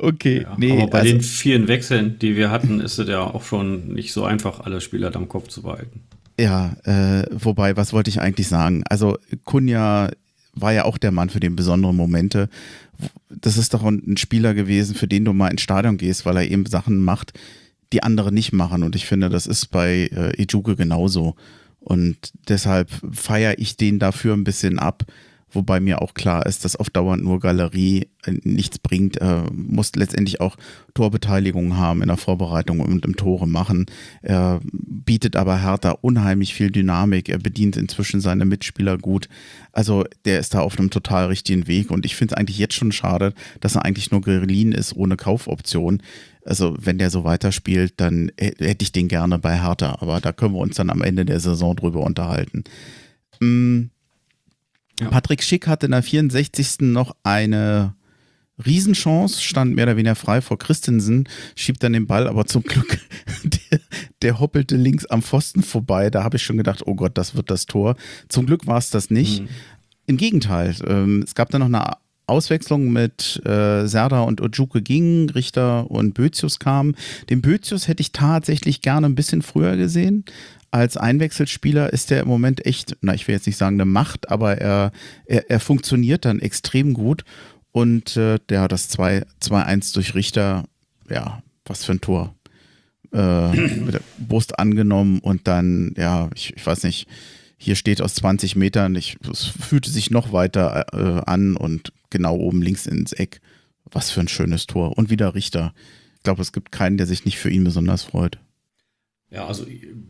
Okay, Ja, nee, aber bei also, den vielen Wechseln, die wir hatten, ist es ja auch schon nicht so einfach, alle Spieler am Kopf zu behalten. ja, wobei, was wollte ich eigentlich sagen? Also Cunha war ja auch der Mann für die besonderen Momente. Das ist doch ein Spieler gewesen, für den du mal ins Stadion gehst, weil er eben Sachen macht, die andere nicht machen. Und ich finde, das ist bei Ejuke genauso. Und deshalb feiere ich den dafür ein bisschen ab. Wobei mir auch klar ist, dass auf Dauer nur Galerie nichts bringt. Muss letztendlich auch Torbeteiligung haben in der Vorbereitung und im Tore machen. Er bietet aber Hertha unheimlich viel Dynamik. Er bedient inzwischen seine Mitspieler gut. Also der ist da auf einem total richtigen Weg. Und ich finde es eigentlich jetzt schon schade, dass er eigentlich nur geliehen ist ohne Kaufoption. Also wenn der so weiterspielt, dann hätte ich den gerne bei Hertha. Aber da können wir uns dann am Ende der Saison drüber unterhalten. Ja. Patrick Schick hatte in der 64. noch eine Riesenchance, stand mehr oder weniger frei vor Christensen, schiebt dann den Ball, aber zum Glück, der hoppelte links am Pfosten vorbei. Da habe ich schon gedacht, oh Gott, das wird das Tor. Zum Glück war es das nicht. Im Gegenteil, es gab dann noch eine Auswechslung mit Serdar und Ojuke gingen, Richter und Bözius kamen. Den Bözius hätte ich tatsächlich gerne ein bisschen früher gesehen. Als Einwechselspieler ist der im Moment echt, ich will jetzt nicht sagen eine Macht, aber er funktioniert dann extrem gut. Und das 2-1 durch Richter, ja, was für ein Tor. Mit der Brust angenommen und dann, ja, ich weiß nicht, hier steht aus 20 Metern, es fühlte sich noch weiter an und genau oben links ins Eck. Was für ein schönes Tor. Und wieder Richter. Ich glaube, es gibt keinen, der sich nicht für ihn besonders freut. Ja, also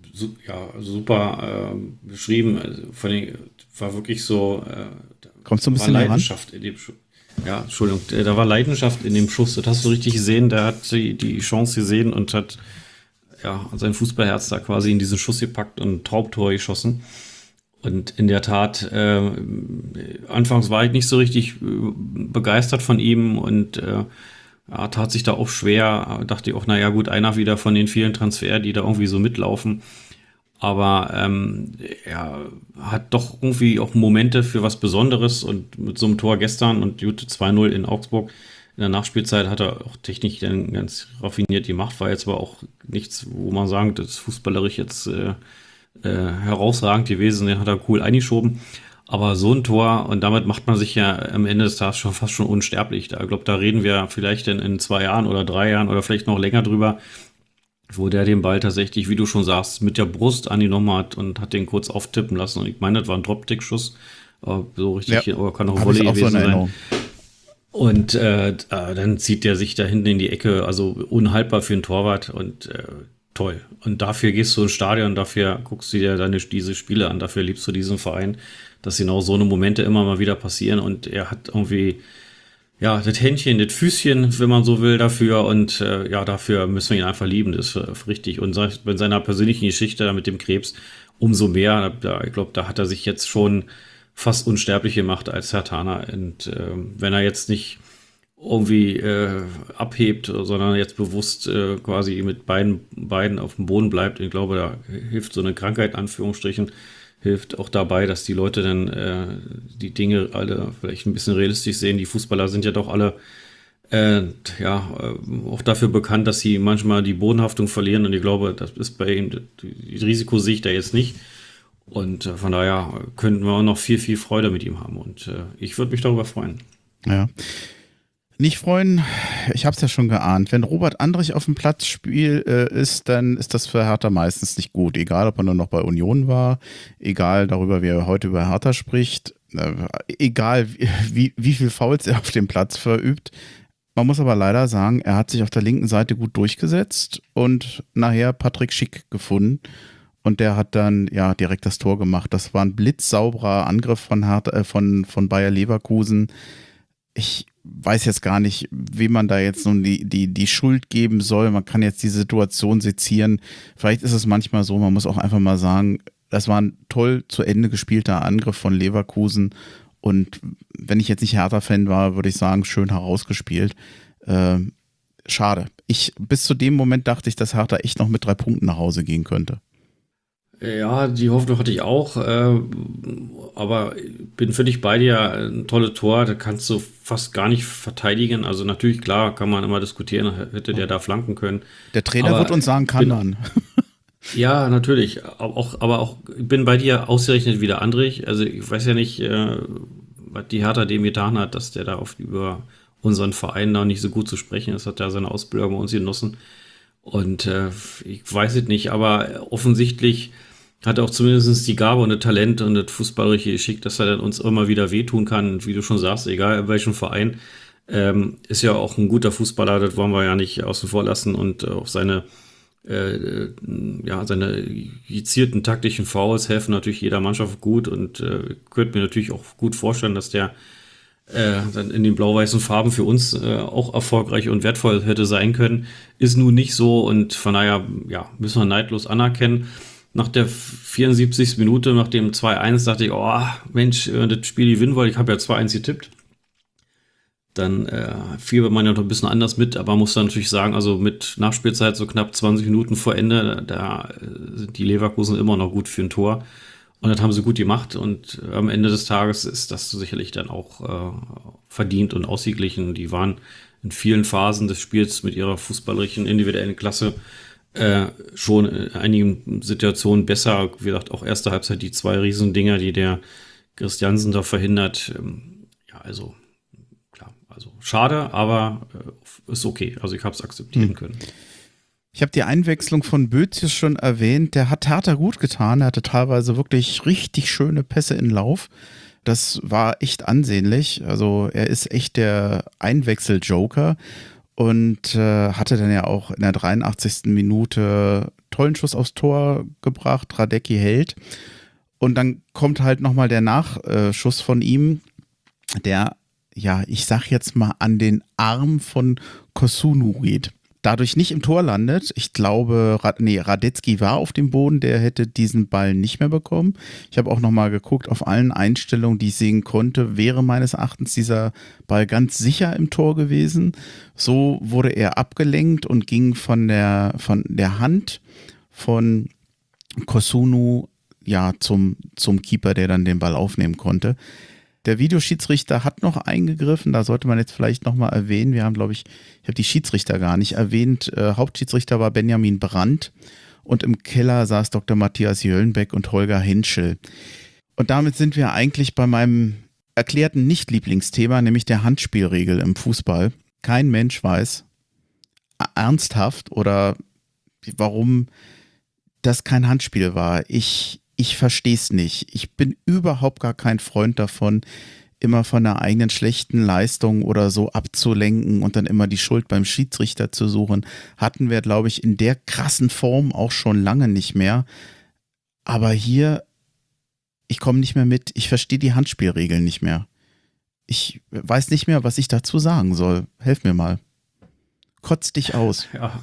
super beschrieben. Vor allem war wirklich so. Kommst du ein bisschen Leidenschaft in dem Schuss. Ja, Entschuldigung, da war Leidenschaft in dem Schuss. Das hast du richtig gesehen. Der hat die Chance gesehen und hat sein Fußballherz da quasi in diesen Schuss gepackt und ein Traumtor geschossen. Und in der Tat, anfangs war ich nicht so richtig begeistert von ihm und tat sich da auch schwer. Dachte ich auch, naja gut, einer wieder von den vielen Transfers, die da irgendwie so mitlaufen. Aber er hat doch irgendwie auch Momente für was Besonderes und mit so einem Tor gestern und Jute 2-0 in Augsburg in der Nachspielzeit hat er auch technisch dann ganz raffiniert gemacht. War jetzt aber auch nichts, wo man sagt, das ist fußballerisch jetzt herausragend gewesen, den hat er cool eingeschoben. Aber so ein Tor, und damit macht man sich ja am Ende des Tages schon fast schon unsterblich. Da, ich glaube, da reden wir vielleicht in 2 Jahren oder 3 Jahren oder vielleicht noch länger drüber, wo der den Ball tatsächlich, wie du schon sagst, mit der Brust angenommen hat und hat den kurz auftippen lassen. Und ich meine, das war ein Dropkick-Schuss. So richtig, ja, oder kann auch Volley gewesen so sein. Und dann zieht der sich da hinten in die Ecke, also unhaltbar für einen Torwart und toll. Und dafür gehst du ins Stadion, dafür guckst du dir diese Spiele an, dafür liebst du diesen Verein, dass genau so eine Momente immer mal wieder passieren und er hat irgendwie, das Händchen, das Füßchen, wenn man so will, dafür und dafür müssen wir ihn einfach lieben, das ist richtig. Und bei seiner persönlichen Geschichte da mit dem Krebs umso mehr, ich glaube, da hat er sich jetzt schon fast unsterblich gemacht als Herthaner und wenn er jetzt nicht irgendwie abhebt, sondern jetzt bewusst quasi mit beiden auf dem Boden bleibt. Ich glaube, da hilft so eine Krankheit, in Anführungsstrichen, hilft auch dabei, dass die Leute dann die Dinge alle vielleicht ein bisschen realistisch sehen. Die Fußballer sind ja doch alle auch dafür bekannt, dass sie manchmal die Bodenhaftung verlieren und ich glaube, das ist bei ihm, das Risiko sehe ich da jetzt nicht. Und von daher könnten wir auch noch viel, viel Freude mit ihm haben und ich würde mich darüber freuen. Ja. Nicht freuen, ich habe es ja schon geahnt. Wenn Robert Andrich auf dem Platz ist, dann ist das für Hertha meistens nicht gut. Egal, ob er nur noch bei Union war, egal darüber, wie er heute über Hertha spricht, egal wie viel Fouls er auf dem Platz verübt. Man muss aber leider sagen, er hat sich auf der linken Seite gut durchgesetzt und nachher Patrick Schick gefunden. Und der hat dann direkt das Tor gemacht. Das war ein blitzsauberer Angriff von Bayer Leverkusen. Ich weiß jetzt gar nicht, wem man da jetzt nun die Schuld geben soll. Man kann jetzt die Situation sezieren. Vielleicht ist es manchmal so, man muss auch einfach mal sagen, das war ein toll zu Ende gespielter Angriff von Leverkusen. Und wenn ich jetzt nicht Hertha-Fan war, würde ich sagen, schön herausgespielt. Schade. Bis zu dem Moment dachte ich, dass Hertha echt noch mit 3 Punkten nach Hause gehen könnte. Ja, die Hoffnung hatte ich auch, aber bin völlig bei dir. Ein tolles Tor, da kannst du fast gar nicht verteidigen. Also natürlich, klar, kann man immer diskutieren, hätte der da flanken können. Der Trainer Aber wird uns sagen, kann man. ja, natürlich. Aber auch bin bei dir ausgerechnet wieder Andrich. Also ich weiß ja nicht, was die Hertha dem getan hat, dass der da über unseren Verein da nicht so gut zu sprechen ist. Hat ja seine Ausbildung bei uns genossen. Und ich weiß es nicht, aber offensichtlich hat er auch zumindest die Gabe und das Talent und das fußballerische Geschick, dass er dann uns immer wieder wehtun kann. Und wie du schon sagst, egal in welchem Verein, ist ja auch ein guter Fußballer, das wollen wir ja nicht außen vor lassen. Und auch seine gezielten taktischen Fouls helfen natürlich jeder Mannschaft gut und könnte mir natürlich auch gut vorstellen, dass der dann in den blau-weißen Farben für uns auch erfolgreich und wertvoll hätte sein können. Ist nun nicht so und von daher müssen wir neidlos anerkennen. Nach der 74. Minute, nach dem 2-1, dachte ich, oh Mensch, das Spiel gewinnen wollte. Ich habe ja 2-1 getippt. Dann fiel man ja noch ein bisschen anders mit, aber muss dann natürlich sagen, also mit Nachspielzeit so knapp 20 Minuten vor Ende, da sind die Leverkusen immer noch gut für ein Tor. Und das haben sie gut gemacht und am Ende des Tages ist das sicherlich dann auch verdient und ausgeglichen. Die waren in vielen Phasen des Spiels mit ihrer fußballerischen individuellen Klasse schon in einigen Situationen besser. Wie gesagt, auch erste Halbzeit die 2 Riesendinger, die der Christiansen da verhindert. Also schade, aber ist okay. Also ich habe es akzeptieren können. Ich habe die Einwechslung von Bözius schon erwähnt. Der hat Hertha gut getan. Er hatte teilweise wirklich richtig schöne Pässe in Lauf. Das war echt ansehnlich. Also er ist echt der Einwechsel-Joker und hatte dann ja auch in der 83. Minute tollen Schuss aufs Tor gebracht. Radecki hält. Und dann kommt halt nochmal der Nachschuss von ihm, der, ja, ich sag jetzt mal, an den Arm von Kosunu geht. Dadurch nicht im Tor landet. Ich glaube, Radetzky war auf dem Boden, der hätte diesen Ball nicht mehr bekommen. Ich habe auch nochmal geguckt, auf allen Einstellungen, die ich sehen konnte, wäre meines Erachtens dieser Ball ganz sicher im Tor gewesen. So wurde er abgelenkt und ging von der Hand von Kosunu zum Keeper, der dann den Ball aufnehmen konnte. Der Videoschiedsrichter hat noch eingegriffen, da sollte man jetzt vielleicht nochmal erwähnen, wir haben, glaube ich habe die Schiedsrichter gar nicht erwähnt, Hauptschiedsrichter war Benjamin Brandt und im Keller saß Dr. Matthias Jöllenbeck und Holger Henschel. Und damit sind wir eigentlich bei meinem erklärten Nicht-Lieblingsthema, nämlich der Handspielregel im Fußball. Kein Mensch weiß ernsthaft oder warum das kein Handspiel war. Ich verstehe es nicht. Ich bin überhaupt gar kein Freund davon, immer von einer eigenen schlechten Leistung oder so abzulenken und dann immer die Schuld beim Schiedsrichter zu suchen. Hatten wir, glaube ich, in der krassen Form auch schon lange nicht mehr. Aber hier, ich komme nicht mehr mit. Ich verstehe die Handspielregeln nicht mehr. Ich weiß nicht mehr, was ich dazu sagen soll. Helf mir mal. Kotz dich aus. Ja.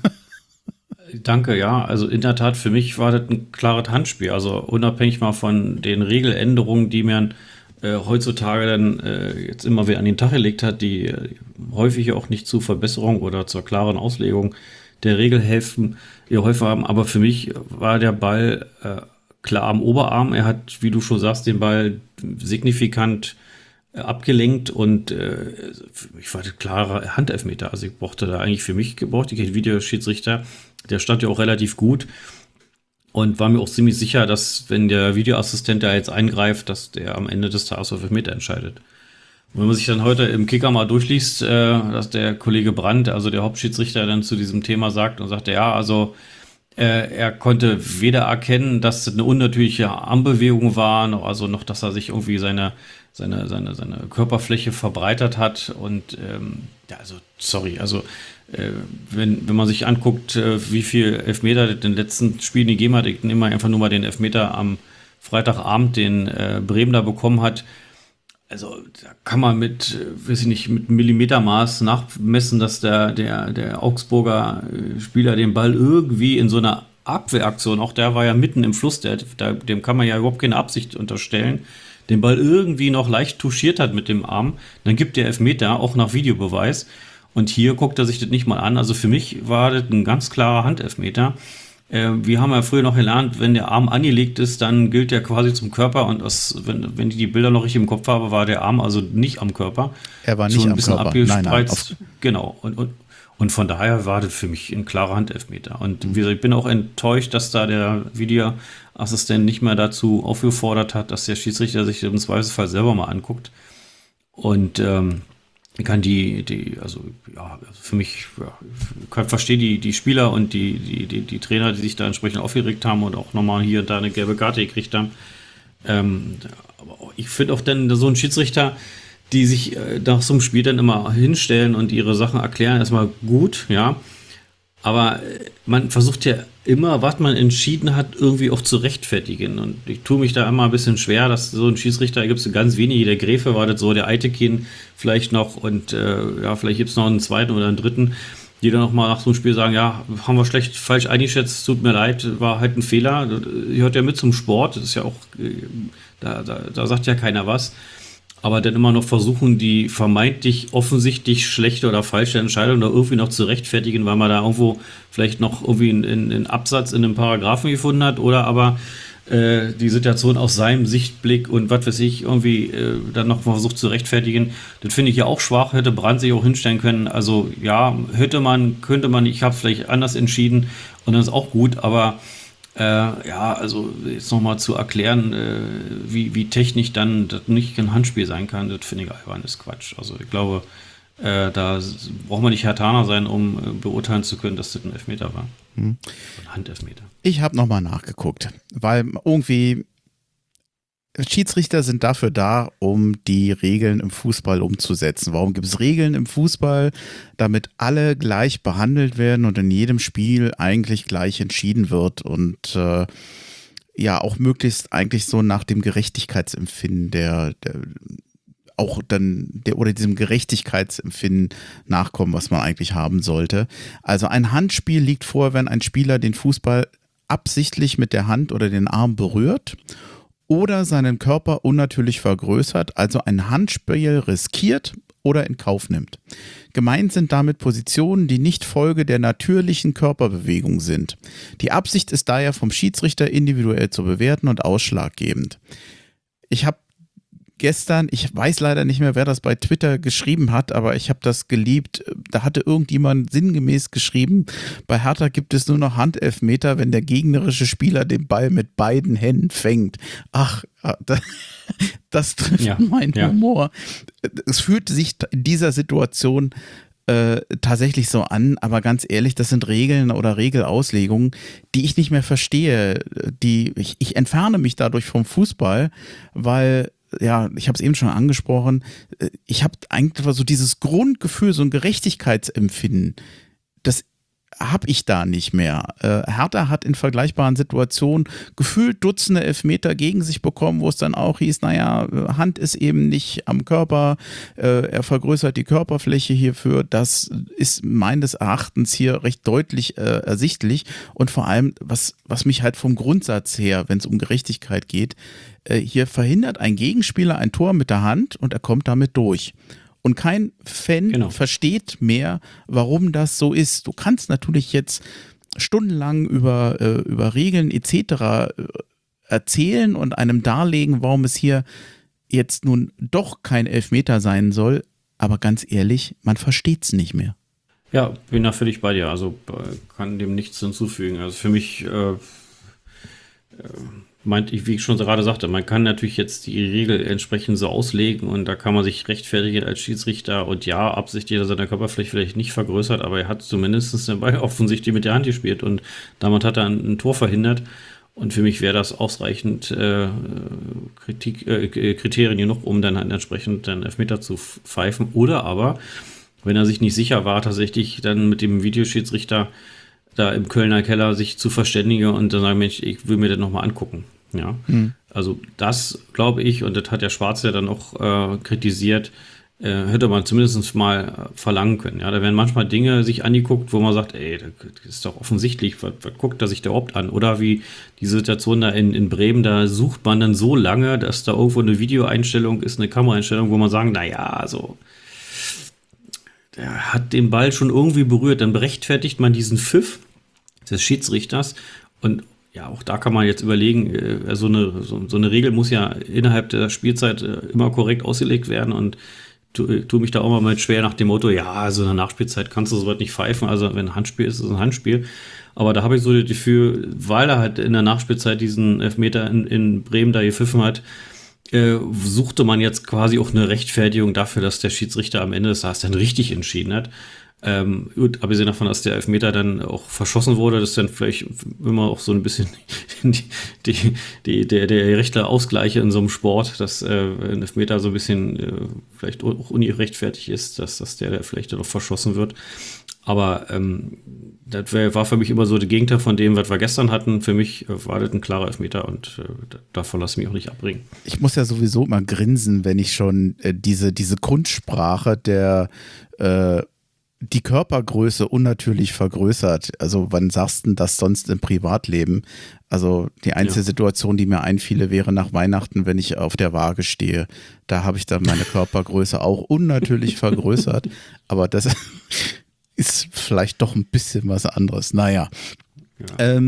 Danke, ja. Also in der Tat, für mich war das ein klares Handspiel. Also unabhängig mal von den Regeländerungen, die man heutzutage dann jetzt immer wieder an den Tag gelegt hat, die häufig auch nicht zur Verbesserung oder zur klaren Auslegung der Regel helfen, haben. Aber für mich war der Ball klar am Oberarm. Er hat, wie du schon sagst, den Ball signifikant abgelenkt und für mich war das klare Handelfmeter. Also ich brauchte keinen Videoschiedsrichter. Der stand ja auch relativ gut und war mir auch ziemlich sicher, dass, wenn der Videoassistent da jetzt eingreift, dass der am Ende des Tages auf Elfmeter entscheidet. Und wenn man sich dann heute im Kicker mal durchliest, dass der Kollege Brandt, also der Hauptschiedsrichter, dann zu diesem Thema sagt und sagte, ja, also er konnte weder erkennen, dass es eine unnatürliche Armbewegung war, noch dass er sich irgendwie seine Körperfläche verbreitert hat und wenn man sich anguckt, wie viel Elfmeter in den letzten Spielen gegeben hat, ich nehme einfach nur mal den Elfmeter am Freitagabend, den Bremen da bekommen hat. Also da kann man mit Millimetermaß nachmessen, dass der Augsburger Spieler den Ball irgendwie in so einer Abwehraktion, auch der war ja mitten im Fluss, dem kann man ja überhaupt keine Absicht unterstellen, den Ball irgendwie noch leicht touchiert hat mit dem Arm, dann gibt der Elfmeter, auch nach Videobeweis. Und hier guckt er sich das nicht mal an. Also für mich war das ein ganz klarer Handelfmeter. Wir haben ja früher noch gelernt, wenn der Arm angelegt ist, dann gilt der quasi zum Körper und wenn ich die Bilder noch richtig im Kopf habe, war der Arm also nicht am Körper. Er war nicht so ein am bisschen Körper. abgespreizt. Genau. Und von daher war das für mich ein klarer Handelfmeter. Und wie gesagt, ich bin auch enttäuscht, dass da der Videoassistent nicht mehr dazu aufgefordert hat, dass der Schiedsrichter sich im Zweifelsfall selber mal anguckt. Und kann also für mich, ich verstehe die Spieler und die Trainer, die sich da entsprechend aufgeregt haben und auch nochmal hier und da eine gelbe Karte gekriegt haben. Aber ich finde auch dann so ein Schiedsrichter, die sich nach so einem Spiel dann immer hinstellen und ihre Sachen erklären, erstmal gut, ja. Aber man versucht ja immer, was man entschieden hat, irgendwie auch zu rechtfertigen. Und ich tue mich da immer ein bisschen schwer, dass so ein Schiedsrichter, da gibt es so ganz wenige, der Gräfe war das so, der Eitekin vielleicht noch und vielleicht gibt es noch einen zweiten oder einen dritten, die dann nochmal nach so einem Spiel sagen, ja, haben wir falsch eingeschätzt, tut mir leid, war halt ein Fehler. Das gehört ja mit zum Sport, das ist ja auch, da sagt ja keiner was. Aber dann immer noch versuchen, die vermeintlich offensichtlich schlechte oder falsche Entscheidung da irgendwie noch zu rechtfertigen, weil man da irgendwo vielleicht noch irgendwie einen Absatz in einem Paragraphen gefunden hat oder aber die Situation aus seinem Sichtblick und was weiß ich, irgendwie dann noch versucht zu rechtfertigen. Das finde ich ja auch schwach, hätte Brandt sich auch hinstellen können. Also ja, könnte man, ich habe es vielleicht anders entschieden und dann ist auch gut, aber also jetzt nochmal zu erklären, wie technisch dann das nicht ein Handspiel sein kann, das finde ich albern, ist Quatsch. Also ich glaube, da braucht man nicht Herr Taner sein, um beurteilen zu können, dass das ein Elfmeter war. Ein Handelfmeter. Ich habe nochmal nachgeguckt, weil irgendwie Schiedsrichter sind dafür da, um die Regeln im Fußball umzusetzen. Warum gibt es Regeln im Fußball? Damit alle gleich behandelt werden und in jedem Spiel eigentlich gleich entschieden wird und auch möglichst eigentlich so nach dem Gerechtigkeitsempfinden oder diesem Gerechtigkeitsempfinden nachkommen, was man eigentlich haben sollte. Also ein Handspiel liegt vor, wenn ein Spieler den Fußball absichtlich mit der Hand oder den Arm berührt oder seinen Körper unnatürlich vergrößert, also ein Handspiel riskiert oder in Kauf nimmt. Gemeint sind damit Positionen, die nicht Folge der natürlichen Körperbewegung sind. Die Absicht ist daher vom Schiedsrichter individuell zu bewerten und ausschlaggebend. Ich habe gestern, ich weiß leider nicht mehr, wer das bei Twitter geschrieben hat, aber ich habe das geliebt. Da hatte irgendjemand sinngemäß geschrieben, bei Hertha gibt es nur noch Handelfmeter, wenn der gegnerische Spieler den Ball mit beiden Händen fängt. Ach, das trifft meinen Humor. Es fühlt sich in dieser Situation tatsächlich so an, aber ganz ehrlich, das sind Regeln oder Regelauslegungen, die ich nicht mehr verstehe. Ich entferne mich dadurch vom Fußball, weil ich habe es eben schon angesprochen, ich habe eigentlich so dieses Grundgefühl, so ein Gerechtigkeitsempfinden, das habe ich da nicht mehr. Hertha hat in vergleichbaren Situationen gefühlt Dutzende Elfmeter gegen sich bekommen, wo es dann auch hieß, Hand ist eben nicht am Körper, er vergrößert die Körperfläche hierfür. Das ist meines Erachtens hier recht deutlich ersichtlich und vor allem, was mich halt vom Grundsatz her, wenn es um Gerechtigkeit geht, hier verhindert ein Gegenspieler ein Tor mit der Hand und er kommt damit durch. Und kein Fan versteht mehr, warum das so ist. Du kannst natürlich jetzt stundenlang über Regeln etc. erzählen und einem darlegen, warum es hier jetzt nun doch kein Elfmeter sein soll. Aber ganz ehrlich, man versteht es nicht mehr. Ja, bin da völlig bei dir. Also kann dem nichts hinzufügen. Also für mich wie ich schon gerade sagte, man kann natürlich jetzt die Regel entsprechend so auslegen und da kann man sich rechtfertigen als Schiedsrichter und ja, absichtlich, dass er seine Körperfläche vielleicht nicht vergrößert, aber er hat zumindest den Ball offensichtlich mit der Hand gespielt und damit hat er ein Tor verhindert und für mich wäre das ausreichend Kriterien genug, um dann halt entsprechend den Elfmeter zu pfeifen oder aber, wenn er sich nicht sicher war, tatsächlich dann mit dem Videoschiedsrichter da im Kölner Keller sich zu verständigen und dann sagen, Mensch, ich will mir das nochmal angucken. Ja, also das glaube ich, und das hat der Schwarz ja dann auch kritisiert, hätte man zumindest mal verlangen können. Ja, da werden manchmal Dinge sich angeguckt, wo man sagt, das ist doch offensichtlich, was guckt er sich da überhaupt an? Oder wie die Situation da in Bremen, da sucht man dann so lange, dass da irgendwo eine Videoeinstellung ist, eine Kameraeinstellung, wo man sagen, also der hat den Ball schon irgendwie berührt, dann berechtfertigt man diesen Pfiff. des Schiedsrichters. Und ja, auch da kann man jetzt überlegen, so eine Regel muss ja innerhalb der Spielzeit immer korrekt ausgelegt werden und tu mich da auch mal mit schwer nach dem Motto, ja, also in der Nachspielzeit kannst du so weit nicht pfeifen, also wenn ein Handspiel ist, ist es ein Handspiel. Aber da habe ich so das Gefühl, weil er halt in der Nachspielzeit diesen Elfmeter in Bremen da gepfiffen hat, suchte man jetzt quasi auch eine Rechtfertigung dafür, dass der Schiedsrichter am Ende des Tages dann richtig entschieden hat. Gut, abgesehen davon, dass der Elfmeter dann auch verschossen wurde, das ist dann vielleicht immer auch so ein bisschen der rechte Ausgleich in so einem Sport, dass ein Elfmeter so ein bisschen vielleicht auch ungerechtfertigt ist, dass der vielleicht dann auch verschossen wird. Aber das war für mich immer so das Gegenteil von dem, was wir gestern hatten. Für mich war das ein klarer Elfmeter und davon lasse ich mich auch nicht abbringen. Ich muss ja sowieso immer grinsen, wenn ich schon diese Kunstsprache der die Körpergröße unnatürlich vergrößert. Also wann sagst du das sonst im Privatleben? Also die einzige Situation, die mir einfiele, wäre nach Weihnachten, wenn ich auf der Waage stehe. Da habe ich dann meine Körpergröße auch unnatürlich vergrößert. Aber das ist vielleicht doch ein bisschen was anderes. Naja. Ja.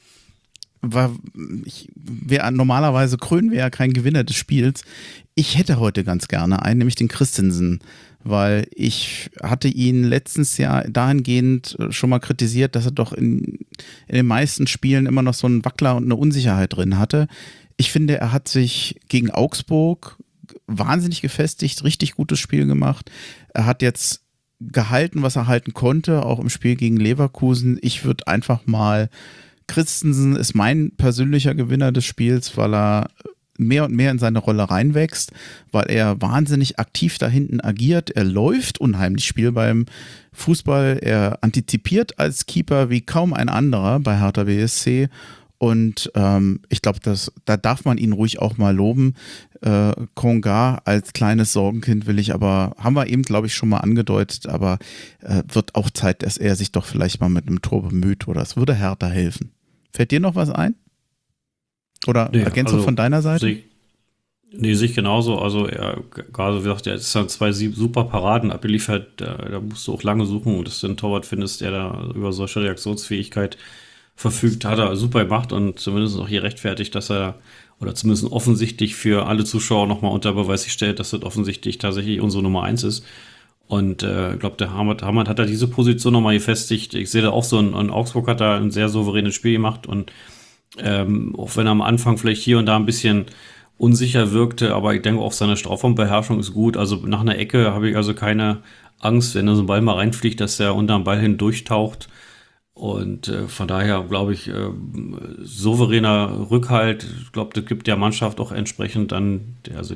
Normalerweise krönen wir ja kein Gewinner des Spiels. Ich hätte heute ganz gerne einen, nämlich den Christensen, weil ich hatte ihn letztens ja dahingehend schon mal kritisiert, dass er doch in den meisten Spielen immer noch so einen Wackler und eine Unsicherheit drin hatte. Ich finde, er hat sich gegen Augsburg wahnsinnig gefestigt, richtig gutes Spiel gemacht. Er hat jetzt gehalten, was er halten konnte, auch im Spiel gegen Leverkusen. Ich würde einfach mal, Christensen ist mein persönlicher Gewinner des Spiels, weil er mehr und mehr in seine Rolle reinwächst, weil er wahnsinnig aktiv da hinten agiert. Er läuft unheimlich Spiel beim Fußball. Er antizipiert als Keeper wie kaum ein anderer bei Hertha BSC. Und ich glaube, da darf man ihn ruhig auch mal loben. Konga als kleines Sorgenkind haben wir eben, glaube ich, schon mal angedeutet, aber wird auch Zeit, dass er sich doch vielleicht mal mit einem Tor bemüht oder es würde Hertha helfen. Fällt dir noch was ein? Oder Ergänzung von deiner Seite? Sehe ich genauso. Also er, gerade wie gesagt, er ist dann 2 super Paraden abgeliefert. Da musst du auch lange suchen, dass du einen Torwart findest, der da über solche Reaktionsfähigkeit verfügt, hat er super gemacht und zumindest auch hier rechtfertigt, dass er, oder zumindest offensichtlich für alle Zuschauer nochmal unter Beweis gestellt, dass das offensichtlich tatsächlich unsere Nummer 1 ist. Und ich glaube, der Hamad hat da diese Position nochmal gefestigt. Ich sehe da auch so, ein Augsburg hat da ein sehr souveränes Spiel gemacht und auch wenn er am Anfang vielleicht hier und da ein bisschen unsicher wirkte, aber ich denke auch seine Strafraumbeherrschung ist gut. Also nach einer Ecke habe ich also keine Angst, wenn da so ein Ball mal reinfliegt, dass er unter dem Ball hindurchtaucht. Und von daher glaube ich, souveräner Rückhalt, ich glaube, das gibt der Mannschaft auch entsprechend dann,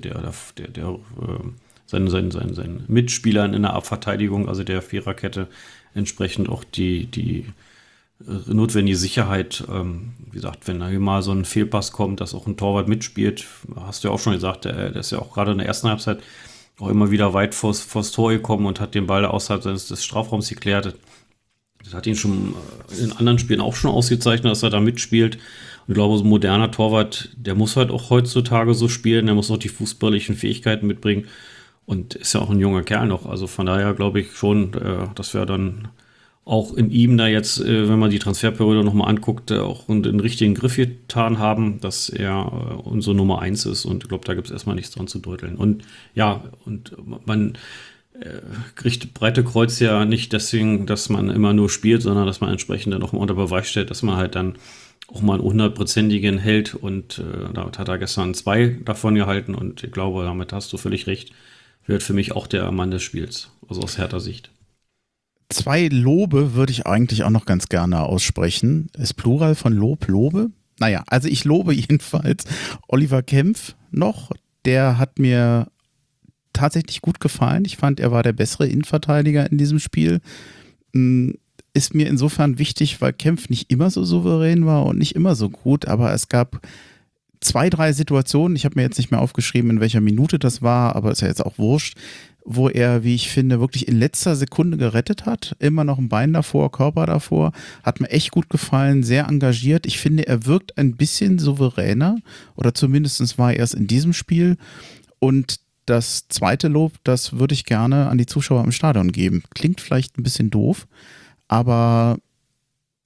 seinen Mitspielern in der Abverteidigung, also der Viererkette, entsprechend auch die notwendige Sicherheit. Wie gesagt, wenn da mal so ein Fehlpass kommt, dass auch ein Torwart mitspielt, hast du ja auch schon gesagt, der ist ja auch gerade in der ersten Halbzeit auch immer wieder weit vors Tor gekommen und hat den Ball außerhalb des Strafraums geklärt. Das hat ihn schon in anderen Spielen auch schon ausgezeichnet, dass er da mitspielt. Und ich glaube, so ein moderner Torwart, der muss halt auch heutzutage so spielen, der muss auch die fußballerischen Fähigkeiten mitbringen und ist ja auch ein junger Kerl noch. Also von daher glaube ich schon, dass wir dann auch in ihm da jetzt, wenn man die Transferperiode nochmal anguckt, auch den richtigen Griff getan haben, dass er unsere Nummer 1 ist. Und ich glaube, da gibt es erstmal nichts dran zu deuteln. Und ja, und man kriegt breite Kreuz ja nicht deswegen, dass man immer nur spielt, sondern dass man entsprechend dann auch mal unter Beweis stellt, dass man halt dann auch mal einen 100%igen hält und damit hat er gestern 2 davon gehalten und ich glaube, damit hast du völlig recht, wird für mich auch der Mann des Spiels, also aus Hertha Sicht. 2 Lobe würde ich eigentlich auch noch ganz gerne aussprechen. Ist Plural von Lob, Lobe? Naja, also ich lobe jedenfalls Oliver Kempf noch, der hat mir tatsächlich gut gefallen. Ich fand, er war der bessere Innenverteidiger in diesem Spiel. Ist mir insofern wichtig, weil Kempf nicht immer so souverän war und nicht immer so gut, aber es gab 2, 3 Situationen, ich habe mir jetzt nicht mehr aufgeschrieben, in welcher Minute das war, aber ist ja jetzt auch wurscht, wo er, wie ich finde, wirklich in letzter Sekunde gerettet hat. Immer noch ein Bein davor, Körper davor. Hat mir echt gut gefallen, sehr engagiert. Ich finde, er wirkt ein bisschen souveräner oder zumindest war er es in diesem Spiel. Und das zweite Lob, das würde ich gerne an die Zuschauer im Stadion geben. Klingt vielleicht ein bisschen doof, aber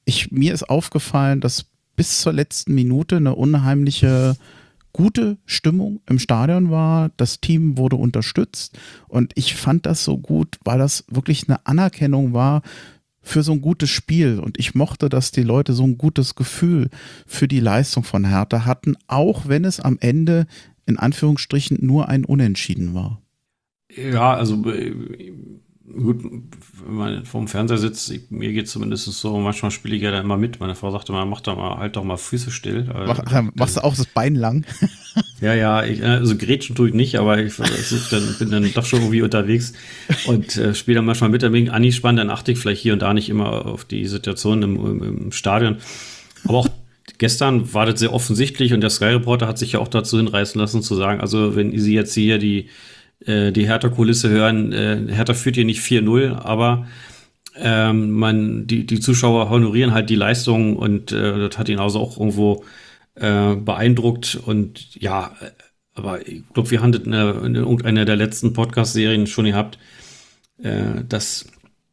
Mir ist aufgefallen, dass bis zur letzten Minute eine unheimliche gute Stimmung im Stadion war. Das Team wurde unterstützt und ich fand das so gut, weil das wirklich eine Anerkennung war für so ein gutes Spiel. Und ich mochte, dass die Leute so ein gutes Gefühl für die Leistung von Hertha hatten, auch wenn es am Ende in Anführungsstrichen nur ein Unentschieden war. Ja, also gut, wenn man vorm Fernseher sitzt, mir geht es zumindest so, manchmal spiele ich ja da immer mit. Meine Frau sagte mal, halt doch mal Füße still. Machst du auch das Bein lang? Ja, also grätschen tue ich nicht, aber bin dann doch schon irgendwie unterwegs und spiele dann manchmal mit. Dann bin ich angespannt, dann achte ich vielleicht hier und da nicht immer auf die Situation im Stadion. Aber auch gestern war das sehr offensichtlich und der Sky-Reporter hat sich ja auch dazu hinreißen lassen zu sagen, also wenn Sie jetzt hier die Hertha-Kulisse hören, Hertha führt hier nicht 4-0, aber die Zuschauer honorieren halt die Leistung und das hat ihn also auch irgendwo beeindruckt und ja, aber ich glaube, wir haben das in irgendeiner der letzten Podcast-Serien schon gehabt, dass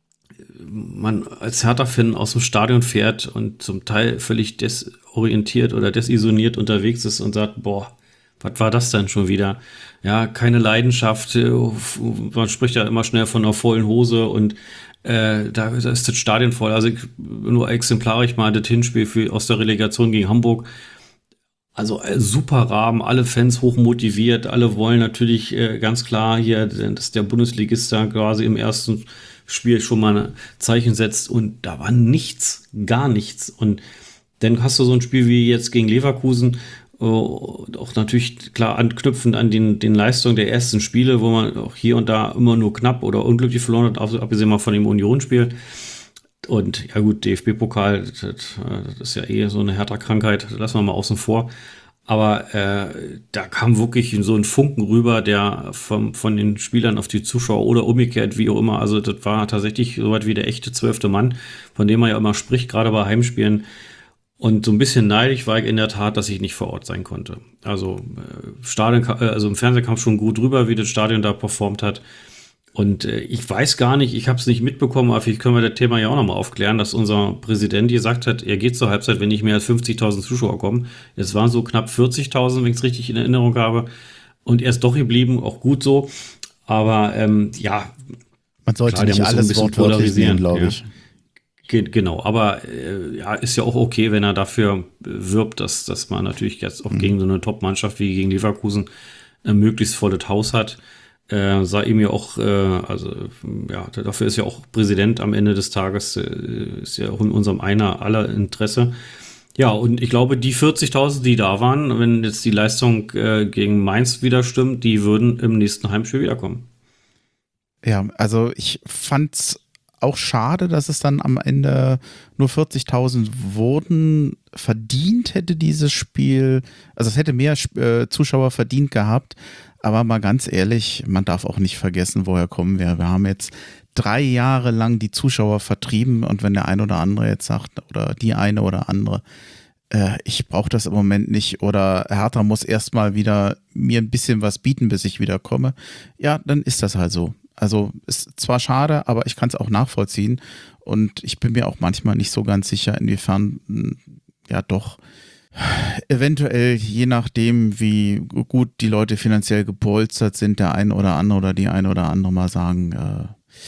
man als Hertha-Fan aus dem Stadion fährt und zum Teil völlig desorientiert oder desisoniert unterwegs ist und sagt, boah, was war das denn schon wieder? Ja, keine Leidenschaft, man spricht ja immer schnell von einer vollen Hose und da ist das Stadion voll. Also nur exemplarisch mal das Hinspiel aus der Relegation gegen Hamburg. Also super Rahmen, alle Fans hoch motiviert, alle wollen natürlich ganz klar hier, dass der Bundesligist da quasi im ersten Spiel schon mal ein Zeichen setzt und da war nichts, gar nichts. Und dann hast du so ein Spiel wie jetzt gegen Leverkusen, auch natürlich klar anknüpfend an den Leistungen der ersten Spiele, wo man auch hier und da immer nur knapp oder unglücklich verloren hat, abgesehen mal von dem Union-Spiel. Und ja gut, DFB-Pokal, das ist ja eh so eine Hertha-Krankheit, das lassen wir mal außen vor. Aber da kam wirklich so ein Funken rüber, der von den Spielern auf die Zuschauer oder umgekehrt, wie auch immer. Also das war tatsächlich so weit wie der echte 12. Mann, von dem man ja immer spricht, gerade bei Heimspielen. Und so ein bisschen neidisch war ich in der Tat, dass ich nicht vor Ort sein konnte. Also also im Fernsehen kam schon gut rüber, wie das Stadion da performt hat. Und ich weiß gar nicht, ich habe es nicht mitbekommen, aber vielleicht können wir das Thema ja auch nochmal aufklären, dass unser Präsident gesagt hat, er geht zur Halbzeit, wenn nicht mehr als 50.000 Zuschauer kommen. Es waren so knapp 40.000, wenn ich es richtig in Erinnerung habe. Und er ist doch geblieben, auch gut so. Aber ja. Man sollte klar, nicht alles wortwörtlich sehen, glaube ich. Genau, aber ja, ist ja auch okay, wenn er dafür wirbt, dass man natürlich jetzt auch gegen so eine Top-Mannschaft wie gegen Leverkusen möglichst volles Haus hat. Sei ihm ja auch, also ja, dafür ist ja auch Präsident am Ende des Tages, ist ja auch in unserem aller Interesse. Ja, und ich glaube, die 40.000, die da waren, wenn jetzt die Leistung gegen Mainz wieder stimmt, die würden im nächsten Heimspiel wiederkommen. Ja, also ich fand's auch schade, dass es dann am Ende nur 40.000 wurden. Verdient hätte dieses Spiel, also es hätte mehr Zuschauer verdient gehabt, aber mal ganz ehrlich, man darf auch nicht vergessen, woher kommen wir. Wir haben jetzt 3 Jahre lang die Zuschauer vertrieben und wenn der ein oder andere jetzt sagt, oder die eine oder andere, ich brauche das im Moment nicht oder Hertha muss erstmal wieder mir ein bisschen was bieten, bis ich wieder komme, ja, dann ist das halt so. Also ist zwar schade, aber ich kann es auch nachvollziehen und ich bin mir auch manchmal nicht so ganz sicher, inwiefern ja doch eventuell, je nachdem, wie gut die Leute finanziell gepolstert sind, der ein oder andere oder die eine oder andere mal sagen,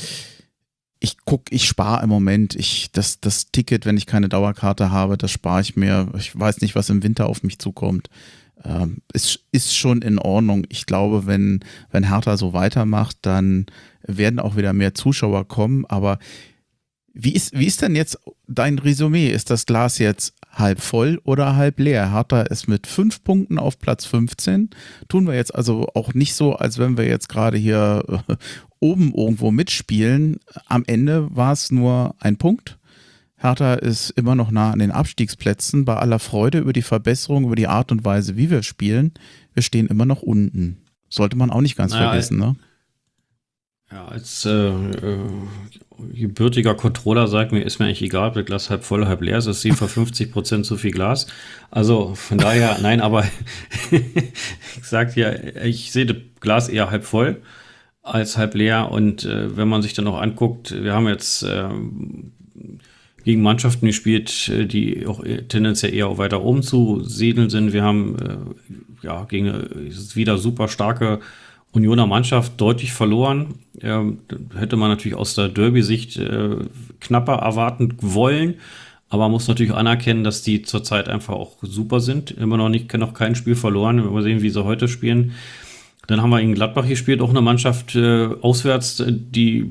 ich spare im Moment, das Ticket, wenn ich keine Dauerkarte habe, das spare ich mir. Ich weiß nicht, was im Winter auf mich zukommt. Ist schon in Ordnung. Ich glaube, wenn Hertha so weitermacht, dann werden auch wieder mehr Zuschauer kommen. Aber wie ist denn jetzt dein Resümee? Ist das Glas jetzt halb voll oder halb leer? Hertha ist mit 5 Punkten auf Platz 15. Tun wir jetzt also auch nicht so, als wenn wir jetzt gerade hier oben irgendwo mitspielen. Am Ende war es nur ein Punkt. Hertha ist immer noch nah an den Abstiegsplätzen. Bei aller Freude über die Verbesserung, über die Art und Weise, wie wir spielen, wir stehen immer noch unten. Sollte man auch nicht ganz vergessen, ne? Ja, als gebürtiger Controller sagt mir, ist mir eigentlich egal, ob das Glas halb voll, halb leer ist. Es ist für 50% zu viel Glas. Also von daher, nein, aber ich sag ja, ich sehe das Glas eher halb voll als halb leer. Und wenn man sich dann noch anguckt, wir haben jetzt gegen Mannschaften gespielt, die auch tendenziell eher auch weiter oben zu siedeln sind. Wir haben gegen eine wieder super starke Unioner Mannschaft deutlich verloren. Hätte man natürlich aus der Derby-Sicht knapper erwarten wollen, aber man muss natürlich anerkennen, dass die zurzeit einfach auch super sind. Immer noch kein Spiel verloren. Mal sehen, wie sie heute spielen. Dann haben wir in Gladbach gespielt, auch eine Mannschaft auswärts, die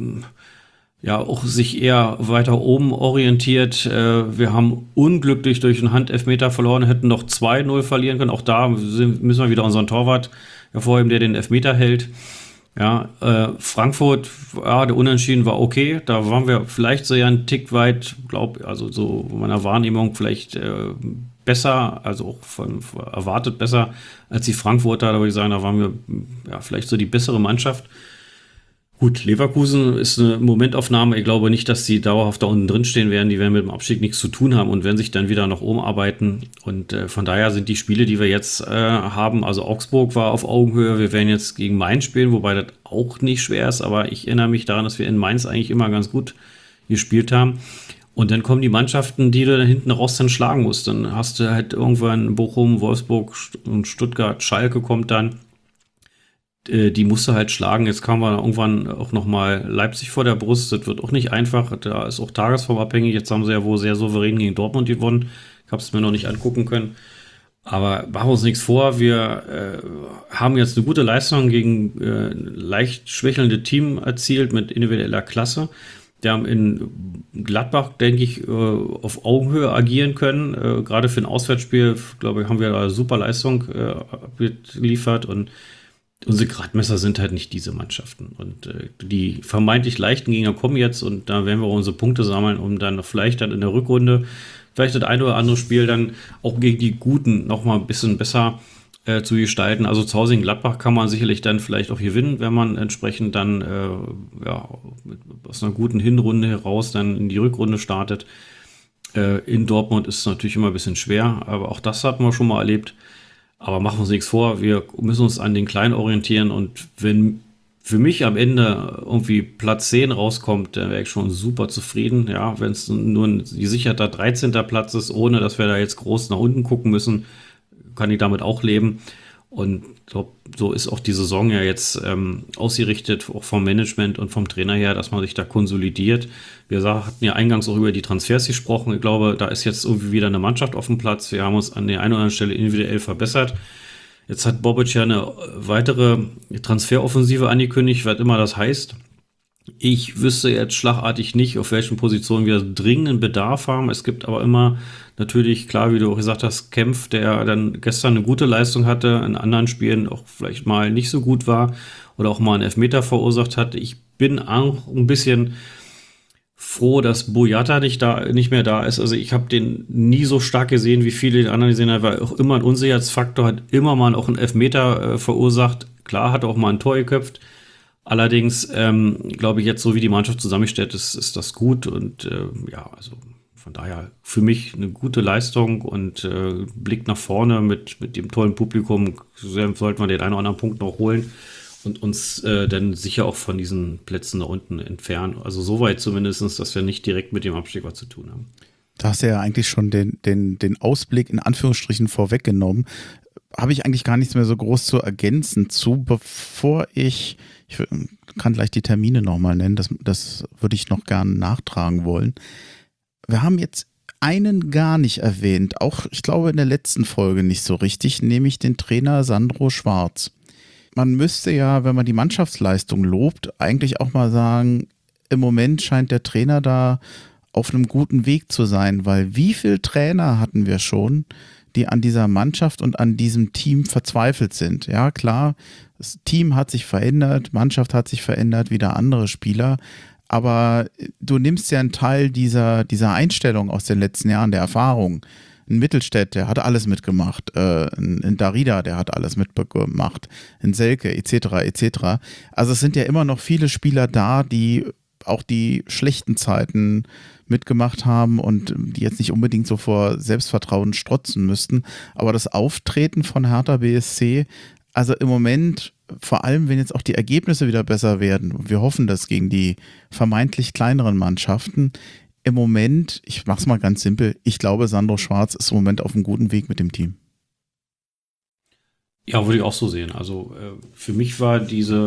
auch sich eher weiter oben orientiert. Wir haben unglücklich durch einen Handelfmeter verloren, hätten noch 2-0 verlieren können. Auch da müssen wir wieder unseren Torwart hervorheben, der den Elfmeter hält. Ja, Frankfurt, der Unentschieden war okay. Da waren wir vielleicht so einen Tick weit, also so meiner Wahrnehmung vielleicht besser, also auch erwartet besser als die Frankfurter. Da würde ich sagen, da waren wir vielleicht so die bessere Mannschaft. Gut, Leverkusen ist eine Momentaufnahme. Ich glaube nicht, dass sie dauerhaft da unten drin stehen werden. Die werden mit dem Abstieg nichts zu tun haben und werden sich dann wieder nach oben arbeiten. Und von daher sind die Spiele, die wir jetzt haben, also Augsburg war auf Augenhöhe. Wir werden jetzt gegen Mainz spielen, wobei das auch nicht schwer ist. Aber ich erinnere mich daran, dass wir in Mainz eigentlich immer ganz gut gespielt haben. Und dann kommen die Mannschaften, die du da hinten raus dann schlagen musst. Dann hast du halt irgendwann Bochum, Wolfsburg und Stuttgart, Schalke kommt dann. Die musst du halt schlagen. Jetzt kam wir irgendwann auch nochmal Leipzig vor der Brust. Das wird auch nicht einfach. Da ist auch tagesformabhängig. Jetzt haben sie ja wohl sehr souverän gegen Dortmund gewonnen. Ich habe es mir noch nicht angucken können. Aber machen wir uns nichts vor. Wir haben jetzt eine gute Leistung gegen leicht schwächelnde Team erzielt mit individueller Klasse. Wir haben in Gladbach, denke ich, auf Augenhöhe agieren können. Gerade für ein Auswärtsspiel, glaube ich, haben wir da super Leistung abgeliefert. Und unsere Gradmesser sind halt nicht diese Mannschaften. Und die vermeintlich leichten Gegner kommen jetzt und da werden wir unsere Punkte sammeln, um dann vielleicht dann in der Rückrunde vielleicht das ein oder andere Spiel dann auch gegen die Guten nochmal ein bisschen besser zu gestalten. Also zu Hause in Gladbach kann man sicherlich dann vielleicht auch gewinnen, wenn man entsprechend dann aus einer guten Hinrunde heraus dann in die Rückrunde startet. In Dortmund ist es natürlich immer ein bisschen schwer, aber auch das hatten wir schon mal erlebt. Aber machen wir uns nichts vor, wir müssen uns an den Kleinen orientieren und wenn für mich am Ende irgendwie Platz 10 rauskommt, dann wäre ich schon super zufrieden. Ja, wenn es nur ein gesicherter 13. Platz ist, ohne dass wir da jetzt groß nach unten gucken müssen, kann ich damit auch leben. Und so ist auch die Saison ja jetzt ausgerichtet, auch vom Management und vom Trainer her, dass man sich da konsolidiert. Wir hatten ja eingangs auch über die Transfers gesprochen. Ich glaube, da ist jetzt irgendwie wieder eine Mannschaft auf dem Platz. Wir haben uns an der einen oder anderen Stelle individuell verbessert. Jetzt hat Bobic ja eine weitere Transferoffensive angekündigt, was immer das heißt. Ich wüsste jetzt schlagartig nicht, auf welchen Positionen wir dringenden Bedarf haben. Es gibt aber immer natürlich, klar, wie du auch gesagt hast, Kempf, der dann gestern eine gute Leistung hatte, in anderen Spielen auch vielleicht mal nicht so gut war oder auch mal einen Elfmeter verursacht hat. Ich bin auch ein bisschen froh, dass Boyata nicht mehr da ist. Also ich habe den nie so stark gesehen, wie viele den anderen gesehen haben, weil auch immer ein Unsicherheitsfaktor, hat immer mal auch einen Elfmeter verursacht. Klar, hat auch mal ein Tor geköpft. Allerdings glaube ich jetzt, so wie die Mannschaft zusammengestellt ist, ist das gut und also von daher für mich eine gute Leistung und Blick nach vorne mit dem tollen Publikum sollten wir den einen oder anderen Punkt noch holen und uns dann sicher auch von diesen Plätzen da unten entfernen. Also soweit zumindest, dass wir nicht direkt mit dem Abstieg was zu tun haben. Da hast du ja eigentlich schon den Ausblick in Anführungsstrichen vorweggenommen. Habe ich eigentlich gar nichts mehr so groß zu ergänzen bevor ich kann gleich die Termine nochmal nennen, das würde ich noch gerne nachtragen wollen. Wir haben jetzt einen gar nicht erwähnt, auch ich glaube in der letzten Folge nicht so richtig, nämlich den Trainer Sandro Schwarz. Man müsste ja, wenn man die Mannschaftsleistung lobt, eigentlich auch mal sagen, im Moment scheint der Trainer da auf einem guten Weg zu sein, weil wie viele Trainer hatten wir schon, die an dieser Mannschaft und an diesem Team verzweifelt sind. Ja, klar, das Team hat sich verändert, Mannschaft hat sich verändert, wieder andere Spieler, aber du nimmst ja einen Teil dieser Einstellung aus den letzten Jahren, der Erfahrung. Ein Mittelstädt, der hat alles mitgemacht, ein Darida, der hat alles mitgemacht, ein Selke, etc. Also es sind ja immer noch viele Spieler da, die auch die schlechten Zeiten mitgemacht haben und die jetzt nicht unbedingt so vor Selbstvertrauen strotzen müssten. Aber das Auftreten von Hertha BSC, also im Moment, vor allem wenn jetzt auch die Ergebnisse wieder besser werden, wir hoffen das gegen die vermeintlich kleineren Mannschaften, im Moment, ich mach's mal ganz simpel, ich glaube, Sandro Schwarz ist im Moment auf einem guten Weg mit dem Team. Ja, würde ich auch so sehen. Also für mich war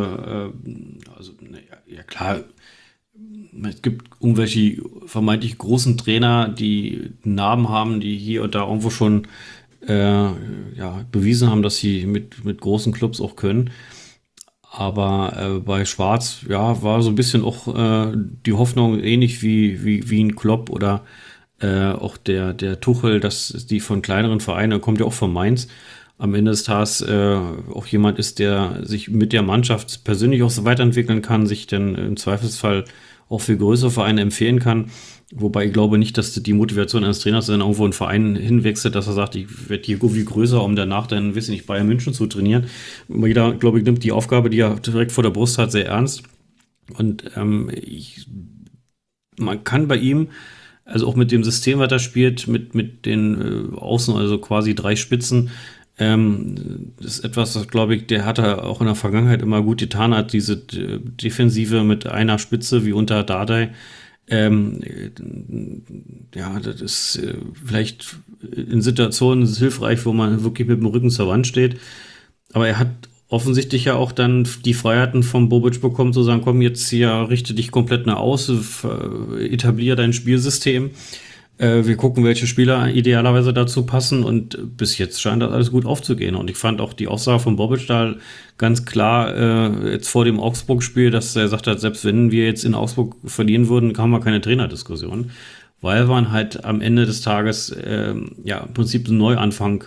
ja klar, es gibt irgendwelche vermeintlich großen Trainer, die Namen haben, die hier und da irgendwo schon bewiesen haben, dass sie mit großen Clubs auch können. Aber bei Schwarz, ja, war so ein bisschen auch die Hoffnung, ähnlich wie ein Klopp oder auch der Tuchel, dass die von kleineren Vereinen, kommt ja auch von Mainz, am Ende des Tages auch jemand ist, der sich mit der Mannschaft persönlich auch so weiterentwickeln kann, sich dann im Zweifelsfall auch für größere Vereine empfehlen kann. Wobei ich glaube nicht, dass die Motivation eines Trainers dann irgendwo einen Verein hinwechselt, dass er sagt, ich werde hier irgendwie größer, um danach dann, weiß ich nicht, Bayern München zu trainieren. Jeder, glaube ich, nimmt die Aufgabe, die er direkt vor der Brust hat, sehr ernst. Und man kann bei ihm, also auch mit dem System, was er spielt, mit den Außen, also quasi 3 Spitzen, das ist etwas, das glaube ich, der hat er auch in der Vergangenheit immer gut getan hat, diese Defensive mit einer Spitze wie unter Dardai. Ja, das ist vielleicht in Situationen hilfreich, wo man wirklich mit dem Rücken zur Wand steht. Aber er hat offensichtlich ja auch dann die Freiheiten von Bobic bekommen, zu sagen, komm, jetzt hier richte dich komplett nach außen, etabliere dein Spielsystem. Wir gucken, welche Spieler idealerweise dazu passen und bis jetzt scheint das alles gut aufzugehen. Und ich fand auch die Aussage von Bobic da ganz klar jetzt vor dem Augsburg-Spiel, dass er sagt hat, selbst wenn wir jetzt in Augsburg verlieren würden, haben wir keine Trainerdiskussion, weil man halt am Ende des Tages im Prinzip einen Neuanfang,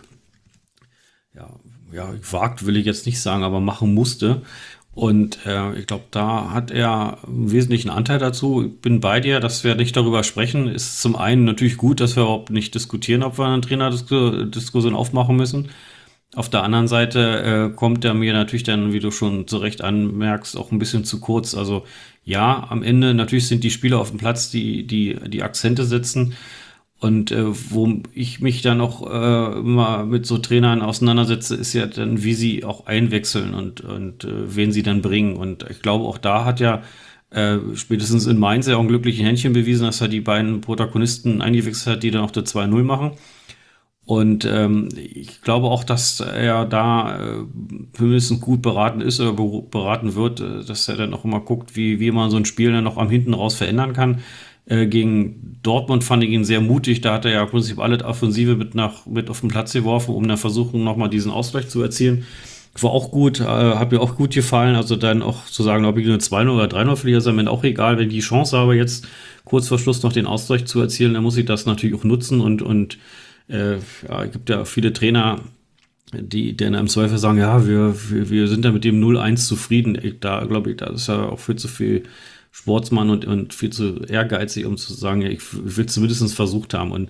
gewagt will ich jetzt nicht sagen, aber machen musste. Und ich glaube, da hat er einen wesentlichen Anteil dazu. Ich bin bei dir, dass wir nicht darüber sprechen. Ist zum einen natürlich gut, dass wir überhaupt nicht diskutieren, ob wir eine Trainerdiskussion aufmachen müssen. Auf der anderen Seite kommt er mir natürlich dann, wie du schon zu Recht anmerkst, auch ein bisschen zu kurz. Also ja, am Ende natürlich sind die Spieler auf dem Platz, die Akzente setzen. Und wo ich mich dann auch immer mit so Trainern auseinandersetze, ist ja dann, wie sie auch einwechseln und wen sie dann bringen. Und ich glaube, auch da hat ja spätestens in Mainz ja auch ein glückliches Händchen bewiesen, dass er die beiden Protagonisten eingewechselt hat, die dann auch der 2-0 machen. Und ich glaube auch, dass er da zumindest gut beraten ist oder beraten wird, dass er dann auch immer guckt, wie man so ein Spiel dann noch am Hinten raus verändern kann. Gegen Dortmund fand ich ihn sehr mutig. Da hat er ja im Prinzip alle Offensive mit auf den Platz geworfen, um dann versuchen, nochmal diesen Ausgleich zu erzielen. War auch gut, hat mir auch gut gefallen. Also dann auch zu sagen, ob ich nur 2-0 oder 3-0 verliere, ist mir auch egal. Wenn ich die Chance habe, jetzt kurz vor Schluss noch den Ausgleich zu erzielen, dann muss ich das natürlich auch nutzen. Und es gibt ja viele Trainer, die dann im Zweifel sagen, ja, wir sind da mit dem 0-1 zufrieden. Da glaube ich, da ist ja auch viel zu viel Sportsmann und viel zu ehrgeizig, um zu sagen, ja, ich will zumindest versucht haben. Und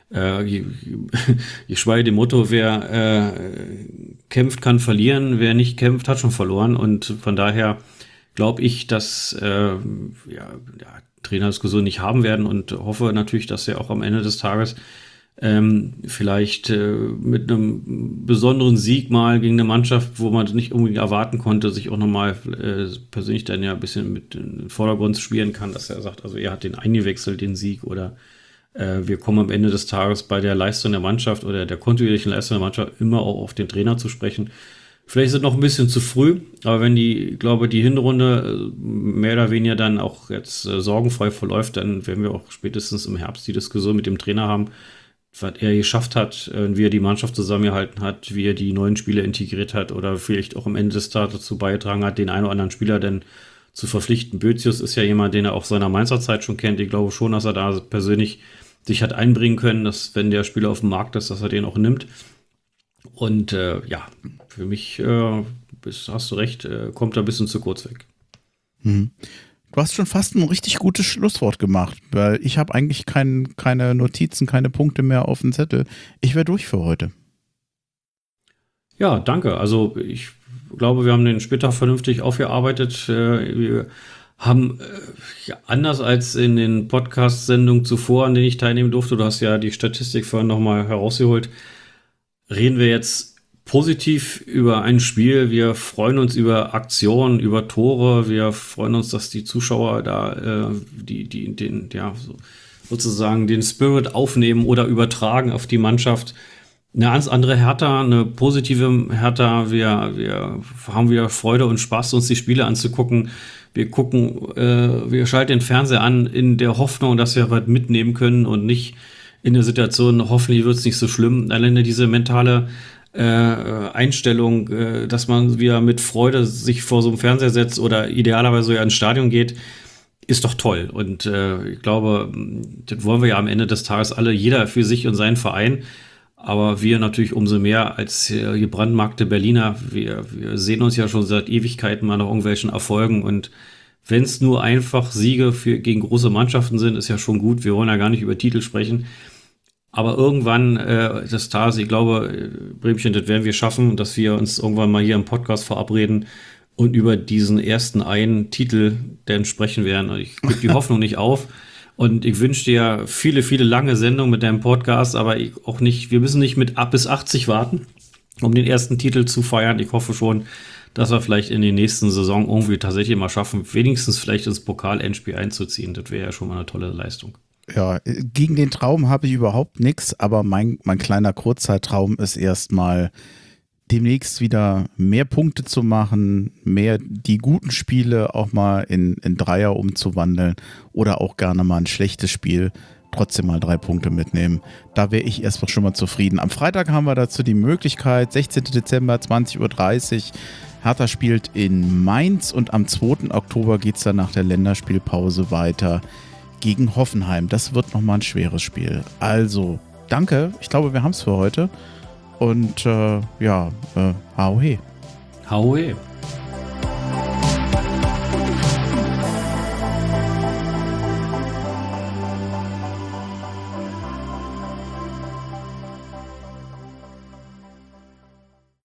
ich schweige dem Motto, wer kämpft, kann verlieren, wer nicht kämpft, hat schon verloren. Und von daher glaube ich, dass Trainerdiskussionen nicht haben werden und hoffe natürlich, dass er auch am Ende des Tages vielleicht mit einem besonderen Sieg mal gegen eine Mannschaft, wo man nicht unbedingt erwarten konnte, sich auch nochmal persönlich dann ja ein bisschen mit in den Vordergrund spielen kann, dass er sagt, also er hat den eingewechselt, den Sieg, oder wir kommen am Ende des Tages bei der Leistung der Mannschaft oder der kontinuierlichen Leistung der Mannschaft immer auch auf den Trainer zu sprechen. Vielleicht ist es noch ein bisschen zu früh, aber wenn die Hinrunde mehr oder weniger dann auch jetzt sorgenfrei verläuft, dann werden wir auch spätestens im Herbst die Diskussion mit dem Trainer haben, was er geschafft hat, wie er die Mannschaft zusammengehalten hat, wie er die neuen Spieler integriert hat oder vielleicht auch am Ende des Tages dazu beigetragen hat, den einen oder anderen Spieler dann zu verpflichten. Bözius ist ja jemand, den er auch seiner Mainzer Zeit schon kennt. Ich glaube schon, dass er da persönlich sich hat einbringen können, dass wenn der Spieler auf dem Markt ist, dass er den auch nimmt. Und für mich, hast du recht, kommt er ein bisschen zu kurz weg. Mhm. Du hast schon fast ein richtig gutes Schlusswort gemacht, weil ich habe eigentlich keine Notizen, keine Punkte mehr auf dem Zettel. Ich wäre durch für heute. Ja, danke. Also ich glaube, wir haben den Spieltag vernünftig aufgearbeitet. Wir haben anders als in den Podcast-Sendungen zuvor, an denen ich teilnehmen durfte, du hast ja die Statistik vorhin nochmal herausgeholt, reden wir jetzt positiv über ein Spiel. Wir freuen uns über Aktionen, über Tore. Wir freuen uns, dass die Zuschauer da sozusagen den Spirit aufnehmen oder übertragen auf die Mannschaft. Eine ganz andere Hertha, eine positive Hertha. Wir haben wieder Freude und Spaß, uns die Spiele anzugucken. Wir schalten den Fernseher an in der Hoffnung, dass wir was mitnehmen können und nicht in der Situation, hoffentlich wird es nicht so schlimm. Alleine diese mentale Einstellung, dass man wieder mit Freude sich vor so einem Fernseher setzt oder idealerweise sogar ins Stadion geht, ist doch toll. Und ich glaube, das wollen wir ja am Ende des Tages alle, jeder für sich und seinen Verein. Aber wir natürlich umso mehr als gebrandmarkte Berliner. Wir sehen uns ja schon seit Ewigkeiten mal nach irgendwelchen Erfolgen. Und wenn es nur einfach Siege gegen große Mannschaften sind, ist ja schon gut. Wir wollen ja gar nicht über Titel sprechen. Aber irgendwann des Tages, ich glaube, Bremchen, das werden wir schaffen, dass wir uns irgendwann mal hier im Podcast verabreden und über diesen ersten einen Titel dann sprechen werden. Ich gebe die Hoffnung nicht auf. Und ich wünsche dir viele, viele lange Sendungen mit deinem Podcast, aber wir müssen nicht mit ab bis 80 warten, um den ersten Titel zu feiern. Ich hoffe schon, dass wir vielleicht in der nächsten Saison irgendwie tatsächlich mal schaffen, wenigstens vielleicht ins Pokal-Endspiel einzuziehen. Das wäre ja schon mal eine tolle Leistung. Ja, gegen den Traum habe ich überhaupt nichts, aber mein kleiner Kurzzeittraum ist erstmal demnächst wieder mehr Punkte zu machen, mehr die guten Spiele auch mal in Dreier umzuwandeln oder auch gerne mal ein schlechtes Spiel trotzdem mal 3 Punkte mitnehmen. Da wäre ich erstmal schon mal zufrieden. Am Freitag haben wir dazu die Möglichkeit, 16. Dezember, 20:30 Uhr. Hertha spielt in Mainz und am 2. Oktober geht es dann nach der Länderspielpause weiter gegen Hoffenheim. Das wird nochmal ein schweres Spiel. Also, danke. Ich glaube, wir haben es für heute. Und hau he. Hau he.